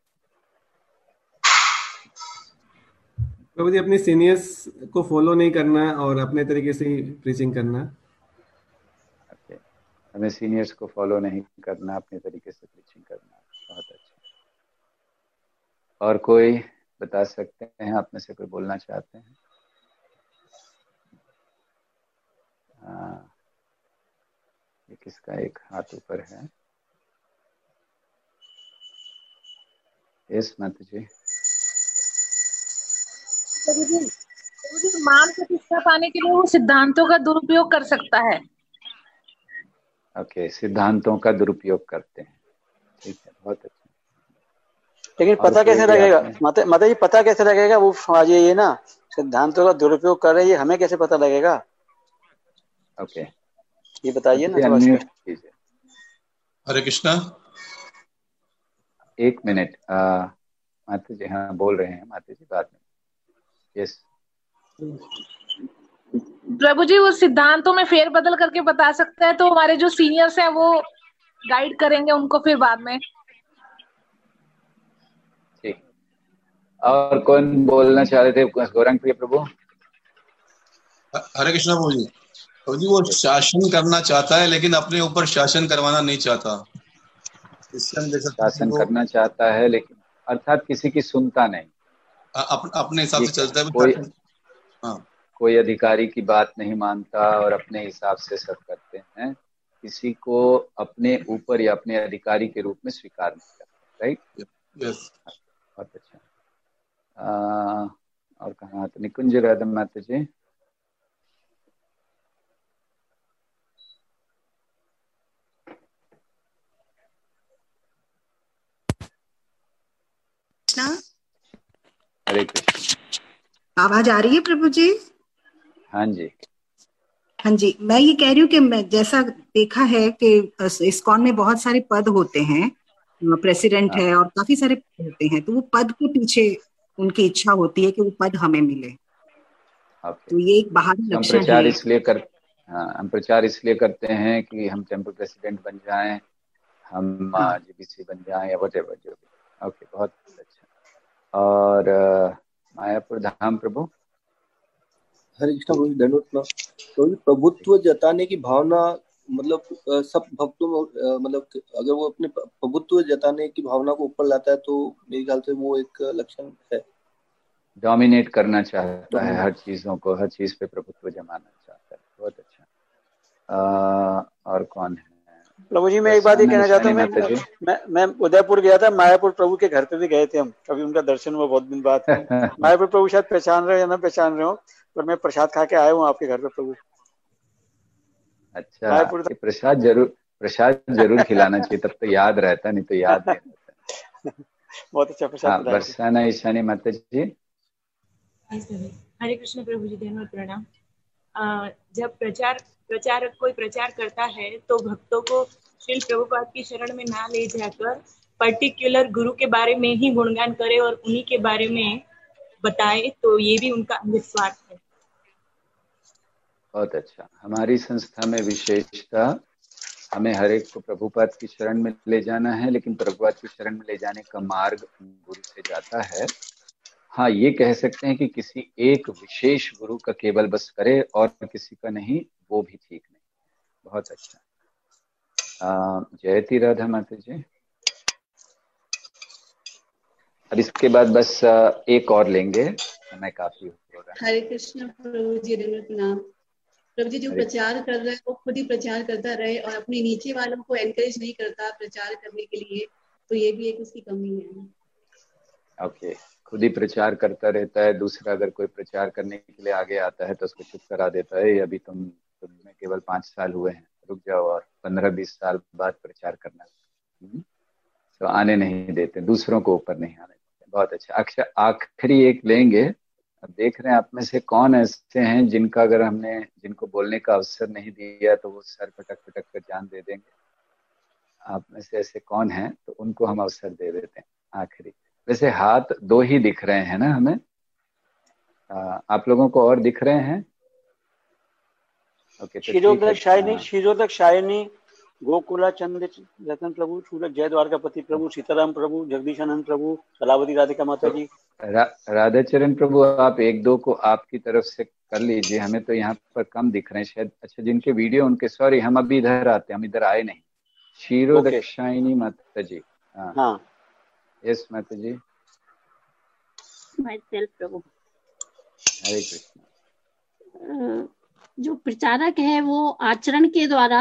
प्रभु जी, अपने सीनियर्स को फॉलो नहीं करना और अपने तरीके से प्रीचिंग करना। ओके, हमें सीनियर्स को फॉलो नहीं करना, अपने तरीके से प्रीचिंग करना। बहुत अच्छा। और कोई बता सकते हैं? आप में से कोई बोलना चाहते हैं? ये किसका एक हाथ ऊपर है? यस माता जी। मान प्रतिष्ठा पाने के लिए वो सिद्धांतों का दुरुपयोग कर सकता है। ओके, सिद्धांतों का दुरुपयोग करते हैं। ठीक है, बहुत अच्छा। लेकिन पता कैसे लगेगा माता जी? पता कैसे लगेगा? वो समझिए ये ना, सिद्धांतों का दुरुपयोग कर रहे हैं, हमें कैसे पता लगेगा? ओके, ये बताइए ना थोड़ा सा। हरे कृष्णा। एक मिनट, माता जी हाँ बोल रहे हैं माता जी, बाद में। यस प्रभु जी, वो सिद्धांतों में फेर बदल करके बता सकता है, तो हमारे जो सीनियर्स हैं वो गाइड करेंगे उनको फिर बाद में। ठीक, और कौन बोलना चाह रहे थे? गौरंग प्रिय प्रभु। हरे कृष्णा प्रभु जी। प्रभु जी, वो शासन करना चाहता है लेकिन अपने ऊपर शासन करवाना नहीं चाहता। इससे हम देख सकते हैं शासन करना चाहता है लेकिन, अर्थात किसी की सुनता नहीं, अपने हिसाब से चलता है। कोई अधिकारी की बात नहीं मानता और अपने हिसाब से सब करते हैं, किसी को अपने ऊपर या अपने अधिकारी के रूप में स्वीकार नहीं करते। राइट? यस, बहुत अच्छा। और कहाँ? तो निकुंज राधा माता जी। हरे कृष्ण। आवाज आ रही है प्रभु जी? हाँ जी, हाँ जी। मैं ये कह रही हूँ कि मैं जैसा देखा है कि इस्कॉन में बहुत सारे पद होते हैं, प्रेसिडेंट है और काफी सारे पद होते हैं, तो वो पद के पीछे उनकी इच्छा होती है कि वो पद हमें मिले। तो ये एक बाहरी लक्षण है। हम प्रचार इसलिए करते हैं कि हम टेम्पल प्रेसिडेंट बन जाएं, हम जीबीसी बन जाएं या व्हाटएवर जो भी। ओके, बहुत अच्छा। और मायापुर धाम प्रभु। हरे कृष्णा प्रभु, धन्यवाद। तो प्रभुत्व जताने की भावना, मतलब सब भक्तों में, मतलब अगर वो अपने प्रभुत्व जताने की भावना को ऊपर लाता है तो मेरे ख्याल से वो एक लक्षण है। डोमिनेट करना चाहता है हर चीजों को, हर चीज पे प्रभुत्व जमाना चाहता है। बहुत अच्छा। और कौन है? प्रभु जी, मैं एक बात ये कहना चाहता हूँ। मैं उदयपुर गया था, मायापुर प्रभु के घर पे भी गए थे हम, कभी उनका दर्शन हुआ, बहुत दिन बाद। मायापुर प्रभु शायद पहचान रहे हो या ना पहचान रहे हो, पर मैं प्रसाद खा के आया हूँ आपके घर पे प्रभु। अच्छा, प्रसाद जरूर खिलाना चाहिए, तब तो याद रहता, नहीं तो याद नहीं रहता। बहुत अच्छा प्रसाद। बरसाना ईशानी माता जी। हरे कृष्ण प्रभु जी, धन्यवाद, प्रणाम। जब प्रचारक कोई प्रचार करता है तो भक्तों को श्रील प्रभुपाद की शरण में ना ले जाकर पर्टिकुलर गुरु के बारे में ही गुणगान करे और उन्हीं के बारे में बताए, तो ये भी उनका अंधस्वार्थ है। बहुत अच्छा। हमारी संस्था में विशेषता हमें हर एक को प्रभुपाद की शरण में ले जाना है, लेकिन प्रभुपाद की शरण में ले जाने का मार्ग गुरु से जाता है। हाँ, ये कह सकते हैं कि किसी एक विशेष गुरु का केवल बस करे और किसी का नहीं, वो भी ठीक नहीं। बहुत अच्छा। जयती राधा माता जी। अब इसके बाद बस एक और लेंगे, समय काफी हो रहा है। हरे कृष्ण प्रभु जी, दंडवत प्रणाम। प्रभु जी, जो प्रचार कर रहा है वो खुद ही प्रचार करता रहे और अपने नीचे वालों को एनकरेज नहीं करता प्रचार करने के लिए, तो ये भी एक उसकी कमी है। ओके, खुद ही प्रचार करता रहता है, दूसरा अगर कोई प्रचार करने के लिए आगे आता है तो उसको चुप करा देता है, अभी तुम्हें केवल 5 साल हुए हैं, रुक जाओ और 15-20 साल बाद प्रचार करना। तो आने नहीं देते, दूसरों को ऊपर नहीं आने देते। बहुत अच्छा। आखिरी एक लेंगे। अब देख रहे हैं आप में से कौन ऐसे हैं जिनको बोलने का अवसर नहीं दिया तो वो सर पटक पटक कर जान दे देंगे। आप में से ऐसे कौन हैं तो उनको हम अवसर दे देते हैं आखिरी। वैसे हाथ 2 ही दिख रहे हैं ना हमें, आप लोगों को और दिख रहे हैं? ओके, क्षीरोदक शायनी गोकुला चंद्र रतन प्रभु, सूरज जय द्वारकापति प्रभु, सीताराम प्रभु, जगदीशानंद प्रभु, कलावती राधिका माता जी। राधा चरण प्रभु, आप 1-2 को आपकी तरफ से कर लीजिए, हमें तो यहाँ पर कम दिख रहे हैं शायद। अच्छा, जिनके वीडियो उनके, सॉरी हम अभी इधर आते हैं, हम इधर आए नहीं। क्षीरोदक्षायिनी माता जी। हाँ, यस माता जी। माय सेल्फ प्रभु। हरे कृष्ण। जो प्रचारक है वो आचरण के द्वारा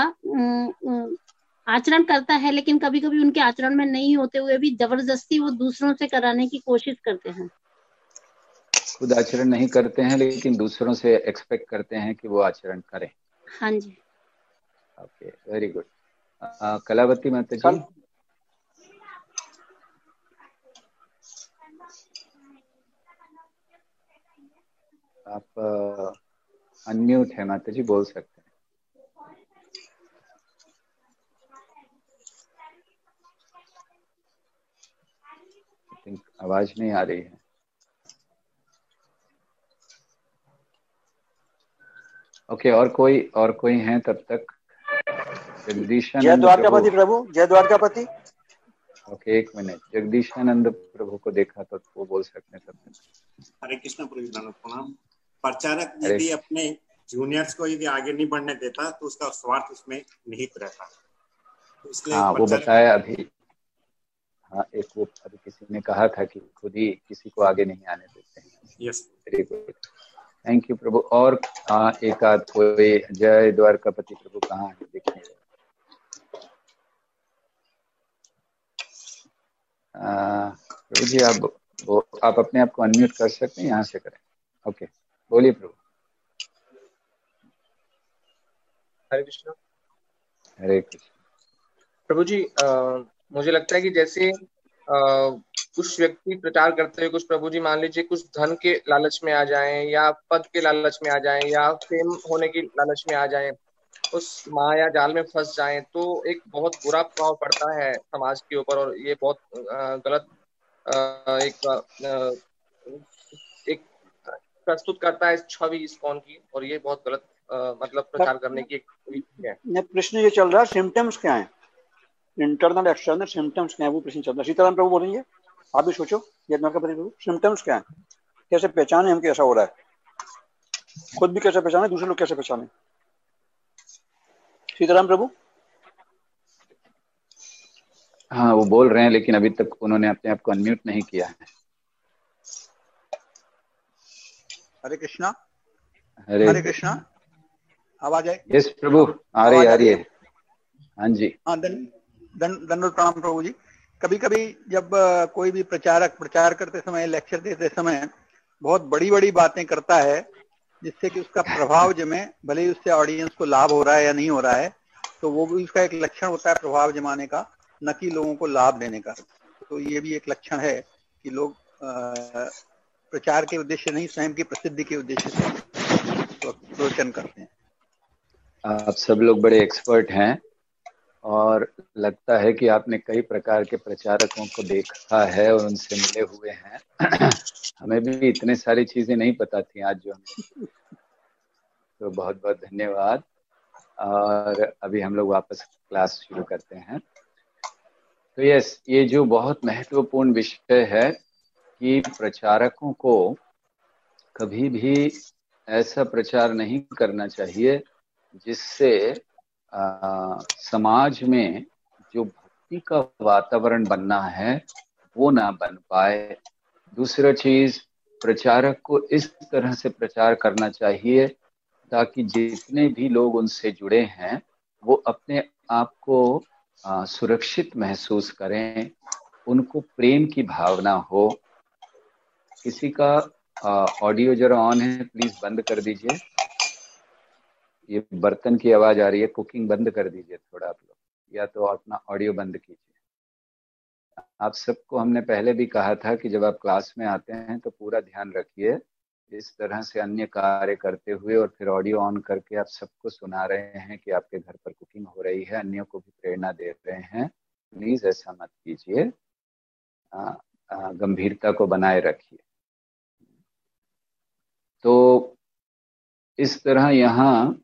आचरण करता है, लेकिन कभी कभी उनके आचरण में नहीं होते हुए भी जबरदस्ती वो दूसरों से कराने की कोशिश करते हैं। खुद आचरण नहीं करते हैं लेकिन दूसरों से एक्सपेक्ट करते हैं कि वो आचरण करें। हाँ जी। Okay, very good. कलावती माता जी। आप अनम्यूट है माता जी, बोल सकते हैं। आई थिंक आवाज नहीं आ रही है। ओके, और कोई है तब तक? जगदीशानंद जय द्वारकापति प्रभु, जय द्वारकापति। Okay, 1 minute. जगदीशानंद प्रभु को देखा तो वो बोल सकते हैं तब तक। हरे कृष्ण प्रभु, प्रणाम। प्रचारक यदि अपने जूनियर्स को यदि आगे नहीं बढ़ने देता तो उसका स्वार्थ उसमें निहित रहता है, तो इसलिए वो बताया अभी। हाँ, एक वो अभी किसी ने कहा था कि खुद ही किसी को आगे नहीं आने देते हैं। Yes, very good, thank you प्रभु। और एक आध कोई जय द्वारकापति प्रभु कहाँ है, देखिए। प्रभु जी, आप अपने आप को अनम्यूट कर सकते हैं, यहाँ से करें। ओके, बोलिए प्रभु। हरे कृष्ण। हरे कृष्ण। प्रभु जी, मुझे लगता है कि जैसे कुछ व्यक्ति प्रचार करते हुए, कुछ प्रभु जी मान लीजिए कुछ धन के लालच में आ जाएं या पद के लालच में आ जाएं या फेम होने की लालच में आ जाएं, उस माया जाल में फंस जाएं, तो एक बहुत बुरा प्रभाव पड़ता है समाज के ऊपर और ये बहुत गलत एक प्रस्तुत करता है छवि इस्कॉन की, और ये बहुत गलत मतलब प्रचार करने की एक है। प्रश्न ये चल रहा है, सिम्टम्स क्या है, इंटरनल एक्सटर्नल सिम्टम्स क्या है, वो प्रश्न चल रहा है। सीताराम प्रभु बोलेंगे, आप भी सोचो। ये प्रभु सिम्टम्स क्या है, कैसे पहचाने हम कैसा हो रहा है, खुद भी कैसे पहचाने, दूसरे लोग कैसे पहचाने। सीताराम प्रभु। हाँ, वो बोल रहे हैं लेकिन अभी तक उन्होंने अपने आप को अनम्यूट नहीं किया है। हरे कृष्णा। हरे कृष्णा, आवाज है? यस प्रभु, आ रही है। हाँ जी। हाँ, धन्यवाद प्रणाम प्रभु जी। कभी कभी जब कोई भी प्रचारक प्रचार करते समय, लेक्चर देते समय बहुत बड़ी बड़ी बातें करता है जिससे कि उसका प्रभाव जमे, भले ही उससे ऑडियंस को लाभ हो रहा है या नहीं हो रहा है, तो वो भी उसका एक लक्षण होता है प्रभाव जमाने का, न कि लोगों को लाभ देने का। तो ये भी एक लक्षण है कि लोग प्रचार के उद्देश्य नहीं, स्वयं की प्रसिद्धि के उद्देश्य से प्रवचन करते हैं। आप सब लोग बड़े एक्सपर्ट हैं और लगता है कि आपने कई प्रकार के प्रचारकों को देखा है और उनसे मिले हुए हैं। हमें भी इतने सारी चीजें नहीं पता थी आज जो हमें, तो बहुत बहुत धन्यवाद। और अभी हम लोग वापस क्लास शुरू करते हैं। तो यस, ये जो बहुत महत्वपूर्ण विषय है कि प्रचारकों को कभी भी ऐसा प्रचार नहीं करना चाहिए जिससे समाज में जो भक्ति का वातावरण बनना है वो ना बन पाए। दूसरा चीज, प्रचारक को इस तरह से प्रचार करना चाहिए ताकि जितने भी लोग उनसे जुड़े हैं वो अपने आप को सुरक्षित महसूस करें, उनको प्रेम की भावना हो। किसी का ऑडियो जरा ऑन है, प्लीज बंद कर दीजिए। ये बर्तन की आवाज आ रही है, कुकिंग बंद कर दीजिए थोड़ा आप लोग, या तो अपना ऑडियो बंद कीजिए। आप सबको हमने पहले भी कहा था कि जब आप क्लास में आते हैं तो पूरा ध्यान रखिए। इस तरह से अन्य कार्य करते हुए और फिर ऑडियो ऑन करके आप सबको सुना रहे हैं कि आपके घर पर कुकिंग हो रही है, अन्यों को भी प्रेरणा दे रहे हैं। प्लीज ऐसा मत कीजिए, गंभीरता को बनाए रखिए। तो इस तरह यहाँ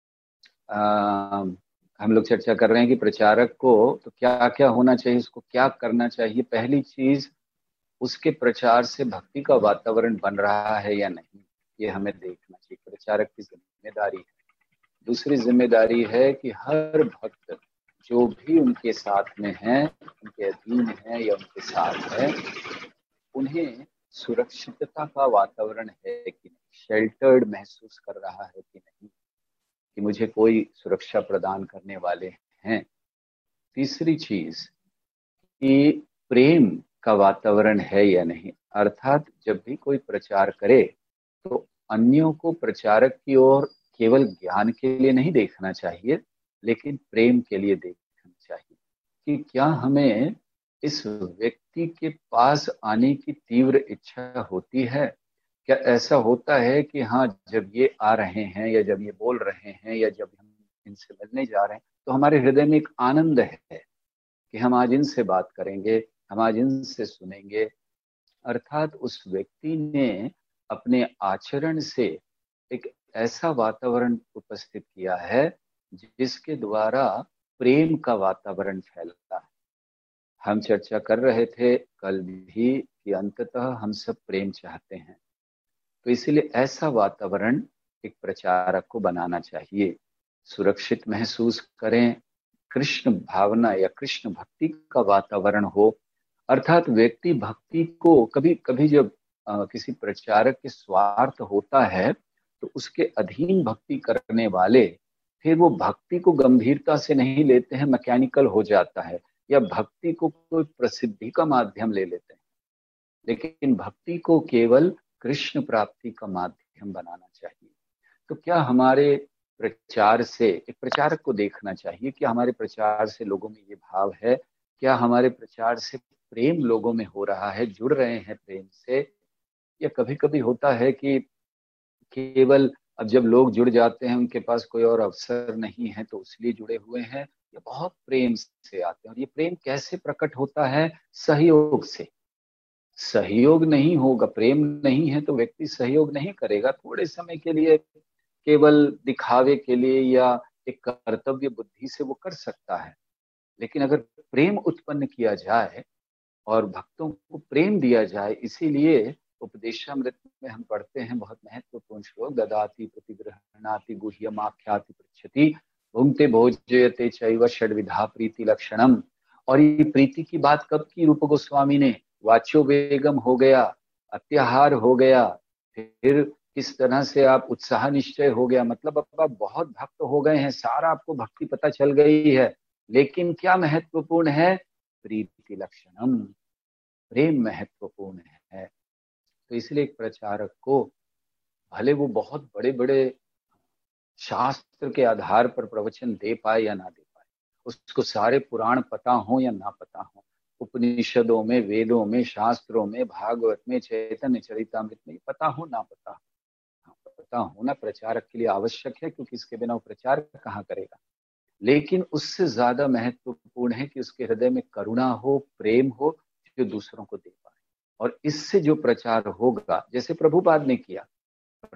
हम लोग चर्चा कर रहे हैं कि प्रचारक को तो क्या क्या होना चाहिए, उसको क्या करना चाहिए। पहली चीज, उसके प्रचार से भक्ति का वातावरण बन रहा है या नहीं, ये हमें देखना चाहिए, प्रचारक की जिम्मेदारी है। दूसरी जिम्मेदारी है कि हर भक्त जो भी उनके साथ में है, उनके अधीन है या उनके साथ है, उन्हें सुरक्षितता का वातावरण है कि नहीं, शेल्टर्ड महसूस कर रहा है कि नहीं, कि मुझे कोई सुरक्षा प्रदान करने वाले हैं। तीसरी चीज कि प्रेम का वातावरण है या नहीं, अर्थात जब भी कोई प्रचार करे तो अन्यों को प्रचारक की ओर केवल ज्ञान के लिए नहीं देखना चाहिए, लेकिन प्रेम के लिए देखना चाहिए कि क्या हमें इस व्यक्ति के पास आने की तीव्र इच्छा होती है। क्या ऐसा होता है कि हाँ, जब ये आ रहे हैं या जब ये बोल रहे हैं या जब हम इनसे मिलने जा रहे हैं तो हमारे हृदय में एक आनंद है कि हम आज इनसे बात करेंगे, हम आज इनसे सुनेंगे। अर्थात उस व्यक्ति ने अपने आचरण से एक ऐसा वातावरण उपस्थित किया है जिसके द्वारा प्रेम का वातावरण फैलता है। हम चर्चा कर रहे थे कल भी कि अंततः हम सब प्रेम चाहते हैं, तो इसीलिए ऐसा वातावरण एक प्रचारक को बनाना चाहिए। सुरक्षित महसूस करें, कृष्ण भावना या कृष्ण भक्ति का वातावरण हो। अर्थात व्यक्ति भक्ति को कभी कभी जब किसी प्रचारक के स्वार्थ होता है तो उसके अधीन भक्ति करने वाले फिर वो भक्ति को गंभीरता से नहीं लेते हैं, मैकेनिकल हो जाता है, या भक्ति को कोई प्रसिद्धि का माध्यम ले लेते हैं। लेकिन भक्ति को केवल कृष्ण प्राप्ति का माध्यम बनाना चाहिए। तो क्या हमारे प्रचार से, एक प्रचारक को देखना चाहिए कि हमारे प्रचार से लोगों में ये भाव है, क्या हमारे प्रचार से प्रेम लोगों में हो रहा है, जुड़ रहे हैं प्रेम से। या कभी कभी होता है कि केवल अब जब लोग जुड़ जाते हैं उनके पास कोई और अवसर नहीं है तो इसलिए जुड़े हुए हैं, या बहुत प्रेम से आते हैं। और ये प्रेम कैसे प्रकट होता है? सहयोग से। सहयोग नहीं होगा, प्रेम नहीं है तो व्यक्ति सहयोग नहीं करेगा। थोड़े समय के लिए केवल दिखावे के लिए या एक कर्तव्य बुद्धि से वो कर सकता है, लेकिन अगर प्रेम उत्पन्न किया जाए और भक्तों को प्रेम दिया जाए, इसीलिए उपदेशामृत में हम पढ़ते हैं बहुत महत्वपूर्ण श्लोक, ददाति प्रतिगृह्णाति गुह्यमाख्याति पृच्छति भुंक्ते भोज्यते चैव षड्विधा प्रीति लक्षणम। और ये प्रीति की बात कब की? रूप गोस्वामी ने वाच्यो वेगम हो गया, अत्याहार हो गया, फिर किस तरह से आप उत्साह निश्चय हो गया, मतलब अब आप बहुत भक्त हो गए हैं, सारा आपको भक्ति पता चल गई है। लेकिन क्या महत्वपूर्ण है? प्रीति लक्षणम, प्रेम महत्वपूर्ण है। तो इसलिए एक प्रचारक को भले वो बहुत बड़े बड़े शास्त्र के आधार पर प्रवचन दे पाए या ना दे पाए, उसको सारे पुराण पता हो या ना पता हो, उपनिषदों में, वेदों में, शास्त्रों में, भागवत में, चैतन्य चरितामृत में पता हो ना पता हो, पता होना प्रचारक के लिए आवश्यक है, क्योंकि इसके बिना वो प्रचार कहाँ करेगा। लेकिन उससे ज्यादा महत्वपूर्ण है कि उसके हृदय में करुणा हो, प्रेम हो, जो दूसरों को दे पाए। और इससे जो प्रचार होगा, जैसे प्रभुपाद ने किया,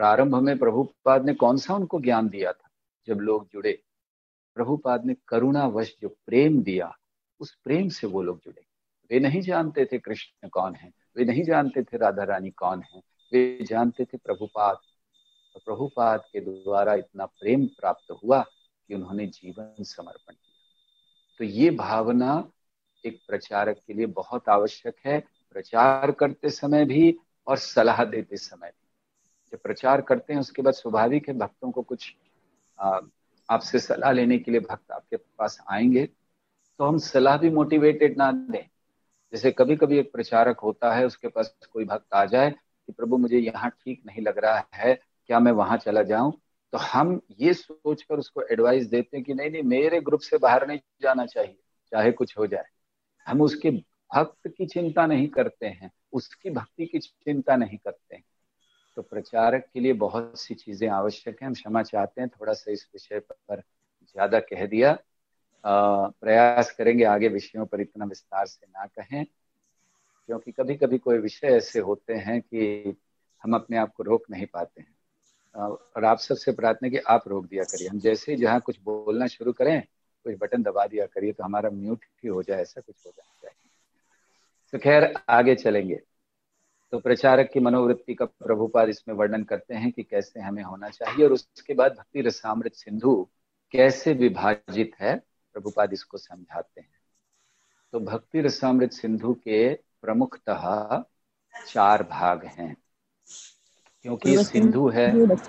प्रारंभ में प्रभुपाद ने कौन सा उनको ज्ञान दिया था? जब लोग जुड़े, प्रभुपाद ने करुणावश जो प्रेम दिया, उस प्रेम से वो लोग जुड़े। वे नहीं जानते थे कृष्ण कौन है, वे नहीं जानते थे राधा रानी कौन है, वे जानते थे प्रभुपाद। तो प्रभुपाद के द्वारा इतना प्रेम प्राप्त हुआ कि उन्होंने जीवन समर्पण किया। तो ये भावना एक प्रचारक के लिए बहुत आवश्यक है, प्रचार करते समय भी और सलाह देते समय भी। जब प्रचार करते हैं उसके बाद स्वाभाविक है भक्तों को कुछ आपसे सलाह लेने के लिए भक्त आपके पास आएंगे, तो हम सलाह भी मोटिवेटेड ना दें। जैसे कभी कभी एक प्रचारक होता है, उसके पास कोई भक्त आ जाए कि प्रभु मुझे यहाँ ठीक नहीं लग रहा है, क्या मैं वहां चला जाऊं? तो हम ये सोचकर उसको एडवाइस देते हैं कि नहीं नहीं, मेरे ग्रुप से बाहर नहीं जाना चाहिए, चाहे कुछ हो जाए। हम उसके भक्त की चिंता नहीं करते हैं, उसकी भक्ति की चिंता नहीं करते हैं। तो प्रचारक के लिए बहुत सी चीजें आवश्यक हैं। हम क्षमा चाहते हैं, थोड़ा सा इस विषय पर ज्यादा कह दिया। प्रयास करेंगे आगे विषयों पर इतना विस्तार से ना कहें, क्योंकि कभी कभी कोई विषय ऐसे होते हैं कि हम अपने आप को रोक नहीं पाते हैं। और आप सबसे प्रार्थना कि आप रोक दिया करिए। हम जैसे ही जहाँ कुछ बोलना शुरू करें, कुछ बटन दबा दिया करिए तो हमारा म्यूट ही हो जाए, ऐसा कुछ हो जाना चाहिए। तो खैर आगे चलेंगे। तो प्रचारक की मनोवृत्ति का प्रभुपाद इसमें वर्णन करते हैं कि कैसे हमें होना चाहिए, और उसके बाद भक्ति रसामृत सिंधु कैसे विभाजित है, प्रभुपाद इसको समझाते हैं। तो भक्ति रसामृत सिंधु के प्रमुखतः 4 भाग हैं, क्योंकि सिंधु है।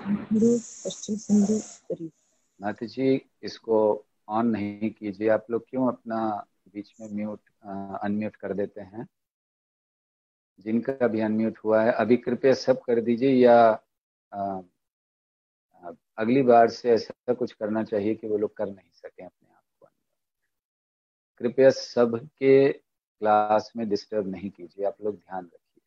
नाथ जी इसको ऑन नहीं कीजिए, आप लोग क्यों अपना बीच में म्यूट अनम्यूट कर देते हैं? जिनका भी अनम्यूट हुआ है अभी कृपया सब कर दीजिए, या अगली बार से ऐसा कुछ करना चाहिए कि वो लोग कर नहीं सके अपने आप को। कृपया सबके क्लास में डिस्टर्ब नहीं कीजिए, आप लोग ध्यान रखिए।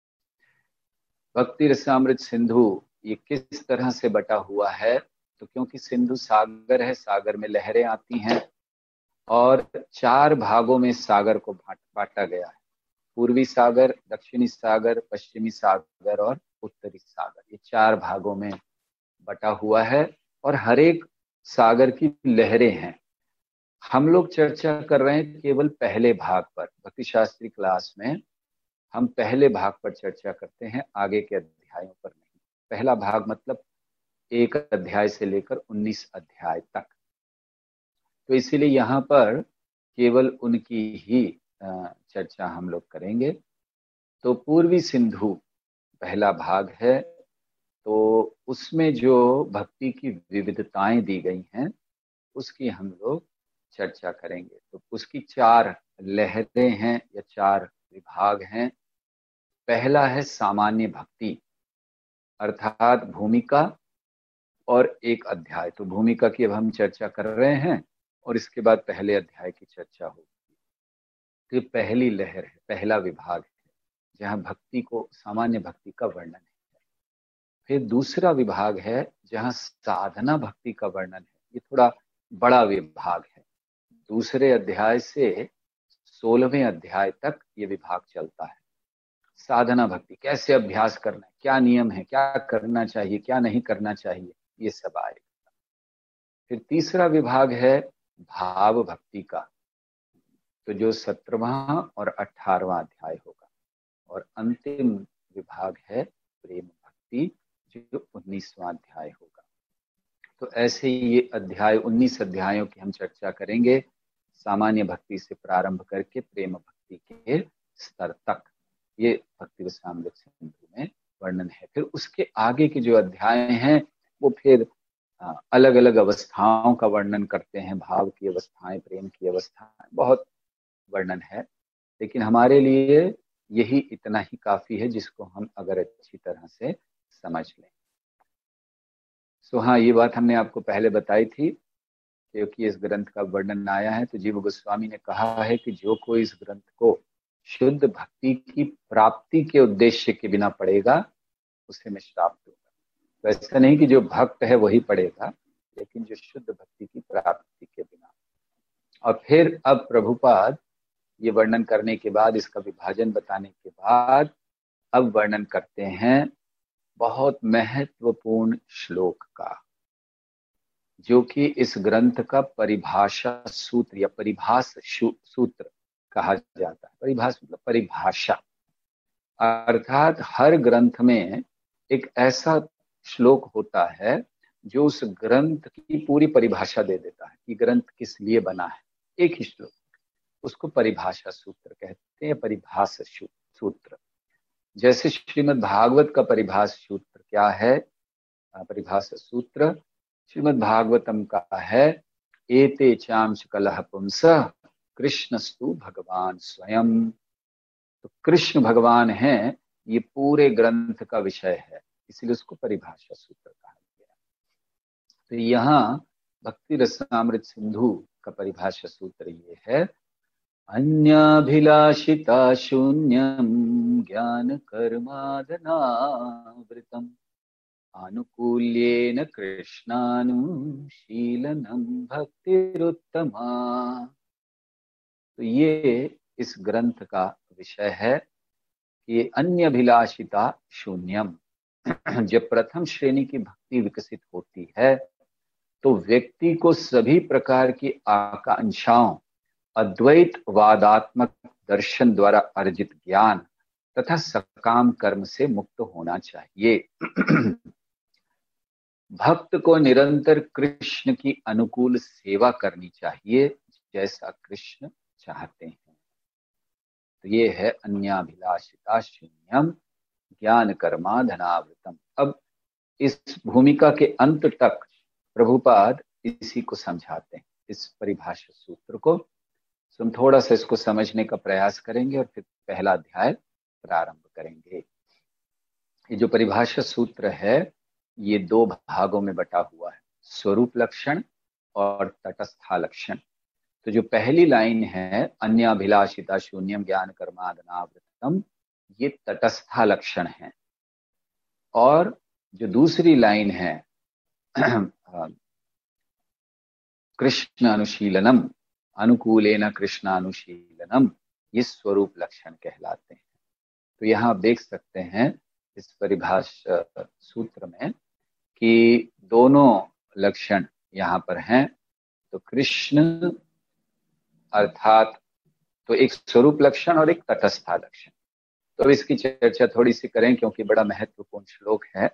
भक्ति रसामृत सिंधु ये किस तरह से बटा हुआ है? तो क्योंकि सिंधु सागर है, सागर में लहरें आती हैं, और 4 भागों में सागर को बांटा गया है। पूर्वी सागर, दक्षिणी सागर, पश्चिमी सागर और उत्तरी सागर, ये 4 भागों में बटा हुआ है, और हर एक सागर की लहरें हैं। हम लोग चर्चा कर रहे हैं केवल पहले भाग पर। भक्ति शास्त्री क्लास में हम पहले भाग पर चर्चा करते हैं, आगे के अध्यायों पर नहीं। पहला भाग मतलब 1 अध्याय से लेकर 19 अध्याय तक। तो इसीलिए यहाँ पर केवल उनकी ही चर्चा हम लोग करेंगे। तो पूर्वी सिंधु पहला भाग है, तो उसमें जो भक्ति की विविधताएं दी गई हैं उसकी हम लोग चर्चा करेंगे। तो उसकी 4 लहरें हैं या 4 विभाग हैं। पहला है सामान्य भक्ति, अर्थात भूमिका और 1 अध्याय। तो भूमिका की अब हम चर्चा कर रहे हैं और इसके बाद पहले अध्याय की चर्चा होगी। तो ये पहली लहर है, पहला विभाग है, जहाँ भक्ति को, सामान्य भक्ति का वर्णन है। फिर दूसरा विभाग है जहाँ साधना भक्ति का वर्णन है। ये थोड़ा बड़ा विभाग है। दूसरे अध्याय से 16वें अध्याय तक ये विभाग चलता है। साधना भक्ति, कैसे अभ्यास करना है, क्या नियम है, क्या करना चाहिए, क्या नहीं करना चाहिए, ये सब आएगा। फिर तीसरा विभाग है भाव भक्ति का, तो जो 17वां और 18वां अध्याय होगा। और अंतिम विभाग है प्रेम भक्ति, जो 19वां अध्याय होगा। तो ऐसे ही ये अध्याय 19 अध्यायों की हम चर्चा करेंगे, सामान्य भक्ति से प्रारंभ करके प्रेम भक्ति के स्तर तक। ये भक्ति रसामृत सिंधु में वर्णन है। फिर उसके आगे के जो अध्याय हैं वो फिर अलग अलग अवस्थाओं का वर्णन करते हैं, भाव की अवस्थाएं, प्रेम की अवस्थाएं, बहुत वर्णन है। लेकिन हमारे लिए यही इतना ही काफी है, जिसको हम अगर अच्छी तरह से समझ लें। सो हाँ, ये बात हमने आपको पहले बताई थी, क्योंकि इस ग्रंथ का वर्णन आया है। तो जीव गोस्वामी ने कहा है कि जो कोई इस ग्रंथ को शुद्ध भक्ति की प्राप्ति के उद्देश्य के बिना पढ़ेगा उसे मैं श्राप दूंगा। तो ऐसा नहीं कि जो भक्त है वही पढ़ेगा, लेकिन जो शुद्ध भक्ति की प्राप्ति के बिना। और फिर अब प्रभुपाद ये वर्णन करने के बाद, इसका विभाजन बताने के बाद, अब वर्णन करते हैं बहुत महत्वपूर्ण श्लोक का, जो कि इस ग्रंथ का परिभाषा सूत्र या परिभाष सूत्र कहा जाता है। परिभाष मतलब परिभाषा, अर्थात हर ग्रंथ में एक ऐसा श्लोक होता है जो उस ग्रंथ की पूरी परिभाषा दे देता है कि ग्रंथ किस लिए बना है। एक ही श्लोक, उसको परिभाषा सूत्र कहते हैं, परिभाष सूत्र। जैसे श्रीमद् भागवत का परिभाष सूत्र क्या है? परिभाषा सूत्र श्रीमद् भागवतम का है, एते चांश कलह पुंस कृष्णस्तु भगवान स्वयं। तो कृष्ण भगवान हैं, ये पूरे ग्रंथ का विषय है, इसलिए उसको परिभाषा सूत्र कहा गया। तो यहाँ भक्ति रसामृत सिंधु का परिभाषा सूत्र ये है, अन्याभिलाषिता शून्यम ज्ञान कर्मादनावृतम आनुकूल्येन कृष्णानुशीलनम भक्तिरुत्तमा। तो ये इस ग्रंथ का विषय है कि अन्यभिलाषिता शून्यम। जब प्रथम श्रेणी की भक्ति विकसित होती है तो व्यक्ति को सभी प्रकार की आकांक्षाओं, अद्वैत वादात्मक दर्शन द्वारा अर्जित ज्ञान तथा सकाम कर्म से मुक्त होना चाहिए। भक्त को निरंतर कृष्ण की अनुकूल सेवा करनी चाहिए, जैसा कृष्ण चाहते हैं। तो ये है अन्याभिलाषिता शून्यम ज्ञान कर्मा धनावृतम। अब इस भूमिका के अंत तक प्रभुपाद इसी को समझाते हैं, इस परिभाषा सूत्र को। हम थोड़ा सा इसको समझने का प्रयास करेंगे और फिर पहला अध्याय प्रारंभ करेंगे। ये जो परिभाषा सूत्र है ये दो भागों में बटा हुआ है, स्वरूप लक्षण और तटस्था लक्षण। तो जो पहली लाइन है अन्याभिलाषिता शून्यम ज्ञान कर्मादनावृतम, ये तटस्था लक्षण है। और जो दूसरी लाइन है कृष्ण अनुशीलनम अनुकूलेन कृष्णानुशीलनम, ये स्वरूप लक्षण कहलाते हैं। तो यहाँ आप देख सकते हैं इस परिभाषा सूत्र में कि दोनों लक्षण यहाँ पर हैं। तो कृष्ण अर्थात तो एक स्वरूप लक्षण और एक तटस्था लक्षण। तो इसकी चर्चा थोड़ी सी करें क्योंकि बड़ा महत्वपूर्ण श्लोक है।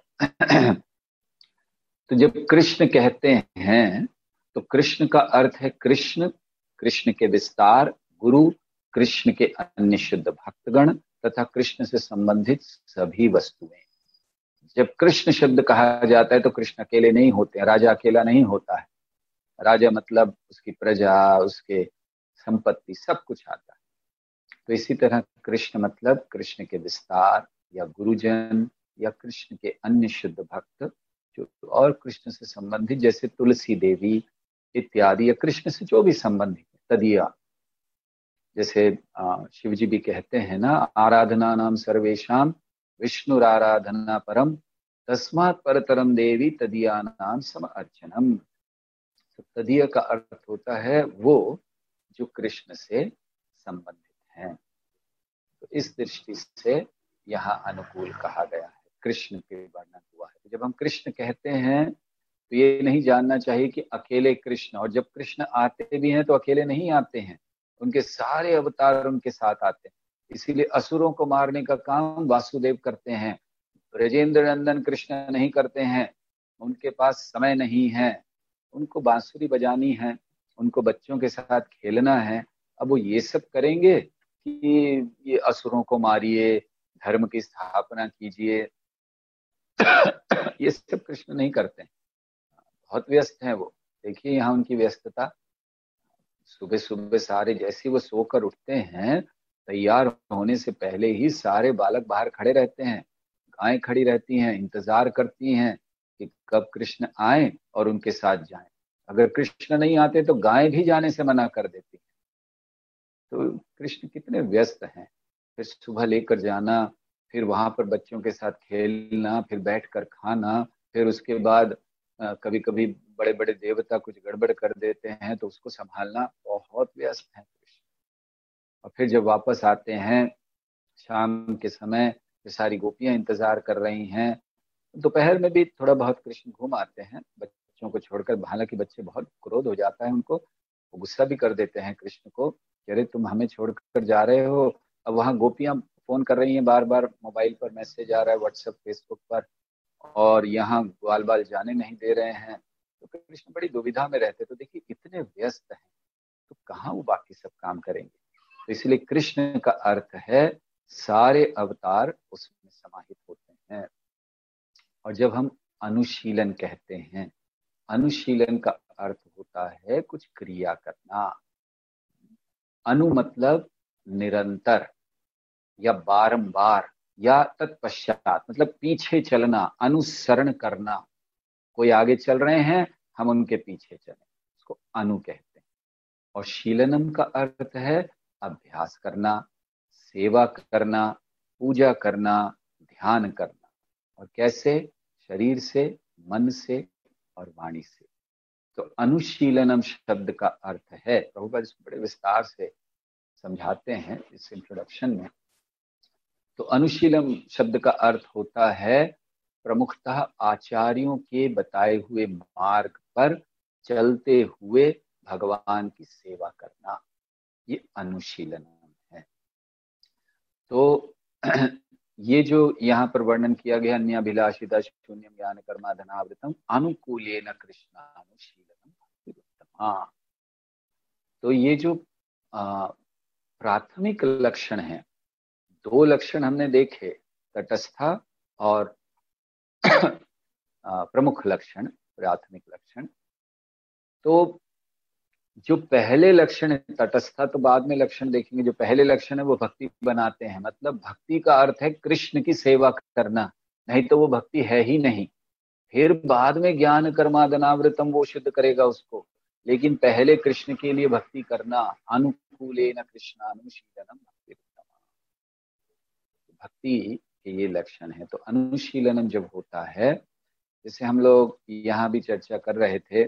तो जब कृष्ण कहते हैं तो कृष्ण का अर्थ है कृष्ण, कृष्ण के विस्तार, गुरु, कृष्ण के अन्य शुद्ध भक्तगण तथा कृष्ण से संबंधित सभी वस्तुएं। जब कृष्ण शब्द कहा जाता है तो कृष्ण अकेले नहीं होते हैं, राजा अकेला नहीं होता है। राजा मतलब उसकी प्रजा, उसके संपत्ति, सब कुछ आता है। तो इसी तरह कृष्ण मतलब कृष्ण के विस्तार या गुरुजन या कृष्ण के अन्य शुद्ध भक्त जो और कृष्ण से संबंधित, जैसे तुलसी देवी इत्यादि, या कृष्ण से जो भी संबंधित तदिया। जैसे शिव जी भी कहते हैं ना, आराधना नाम सर्वेशाम विष्णु आराधना परम तस्मात् परतरम देवी तदिया नाम सम अर्चनम। तो तदिया का अर्थ होता है वो जो कृष्ण से संबंधित हैं। तो इस दृष्टि से यहाँ अनुकूल कहा गया है, कृष्ण के वर्णन हुआ है। तो जब हम कृष्ण कहते हैं तो ये नहीं जानना चाहिए कि अकेले कृष्ण, और जब कृष्ण आते भी हैं तो अकेले नहीं आते हैं, उनके सारे अवतार उनके साथ आते हैं। इसीलिए असुरों को मारने का काम वासुदेव करते हैं, ब्रजेंद्र नंदन कृष्ण नहीं करते हैं, उनके पास समय नहीं है, उनको बांसुरी बजानी है, उनको बच्चों के साथ खेलना है। अब वो ये सब करेंगे कि ये असुरों को मारिए, धर्म की स्थापना कीजिए, ये सब कृष्ण नहीं करते हैं, बहुत व्यस्त हैं वो। देखिए यहाँ उनकी व्यस्तता, सुबह सुबह सारे जैसे वो सोकर उठते हैं, तैयार होने से पहले ही सारे बालक बाहर खड़े रहते हैं, गायें खड़ी रहती हैं, इंतजार करती हैं कि कब कृष्ण आए और उनके साथ जाएं। अगर कृष्ण नहीं आते तो गायें भी जाने से मना कर देती हैं। तो कृष्ण कितने व्यस्त हैं। फिर सुबह लेकर जाना, फिर वहां पर बच्चों के साथ खेलना, फिर बैठकर खाना, फिर उसके बाद कभी कभी बड़े बड़े देवता कुछ गड़बड़ कर देते हैं तो उसको संभालना, बहुत व्यस्त है कृष्ण। और फिर जब वापस आते हैं शाम के समय, तो सारी गोपियां इंतजार कर रही हैं, दोपहर में भी थोड़ा बहुत कृष्ण घूम आते हैं बच्चों को छोड़कर। हालांकि बच्चे बहुत क्रोध हो जाता है उनको, वो गुस्सा भी कर देते हैं कृष्ण को कि अरे तुम हमें छोड़कर जा रहे हो। अब वहाँ गोपियां फोन कर रही हैं, बार बार मोबाइल पर मैसेज आ रहा है, व्हाट्सएप फेसबुक पर, और यहाँ ग्वाल बाल जाने नहीं दे रहे हैं। तो कृष्ण बड़ी दुविधा में रहते। तो देखिए इतने व्यस्त हैं तो कहाँ वो बाकी सब काम करेंगे। तो इसलिए कृष्ण का अर्थ है सारे अवतार उसमें समाहित होते हैं। और जब हम अनुशीलन कहते हैं, अनुशीलन का अर्थ होता है कुछ क्रिया करना। अनु मतलब निरंतर या बारंबार या तत्पश्चात, मतलब पीछे चलना, अनुसरण करना। कोई आगे चल रहे हैं, हम उनके पीछे चलें, उसको अनु कहते हैं। और शीलनम का अर्थ है अभ्यास करना, सेवा करना, पूजा करना, ध्यान करना। और कैसे? शरीर से, मन से और वाणी से। तो अनुशीलनम शब्द का अर्थ है, प्रभुपाद इसको बड़े विस्तार से समझाते हैं इस इंट्रोडक्शन में। तो अनुशीलम शब्द का अर्थ होता है प्रमुखतः आचार्यों के बताए हुए मार्ग पर चलते हुए भगवान की सेवा करना, ये अनुशीलन है। तो ये जो यहाँ पर वर्णन किया गया अन्याभिलाषिता शून्यम ज्ञान कर्मा धनावृतम अनुकूलेन कृष्णानुशीलनम भक्तिरुत्तमा। हाँ, तो ये जो प्राथमिक लक्षण है, दो लक्षण हमने देखे, तटस्था और प्रमुख लक्षण, प्राथमिक लक्षण। तो जो पहले लक्षण है तटस्था, तो बाद में लक्षण देखेंगे। जो पहले लक्षण है वो भक्ति बनाते हैं, मतलब भक्ति का अर्थ है कृष्ण की सेवा करना, नहीं तो वो भक्ति है ही नहीं। फिर बाद में ज्ञान कर्मादनावृतम वो शुद्ध करेगा उसको, लेकिन पहले कृष्ण के लिए भक्ति करना। अनुकूलेन कृष्णानुशीलनम भक्ति के ये लक्षण है। तो अनुशीलनम जब होता है, जैसे हम लोग यहाँ भी चर्चा कर रहे थे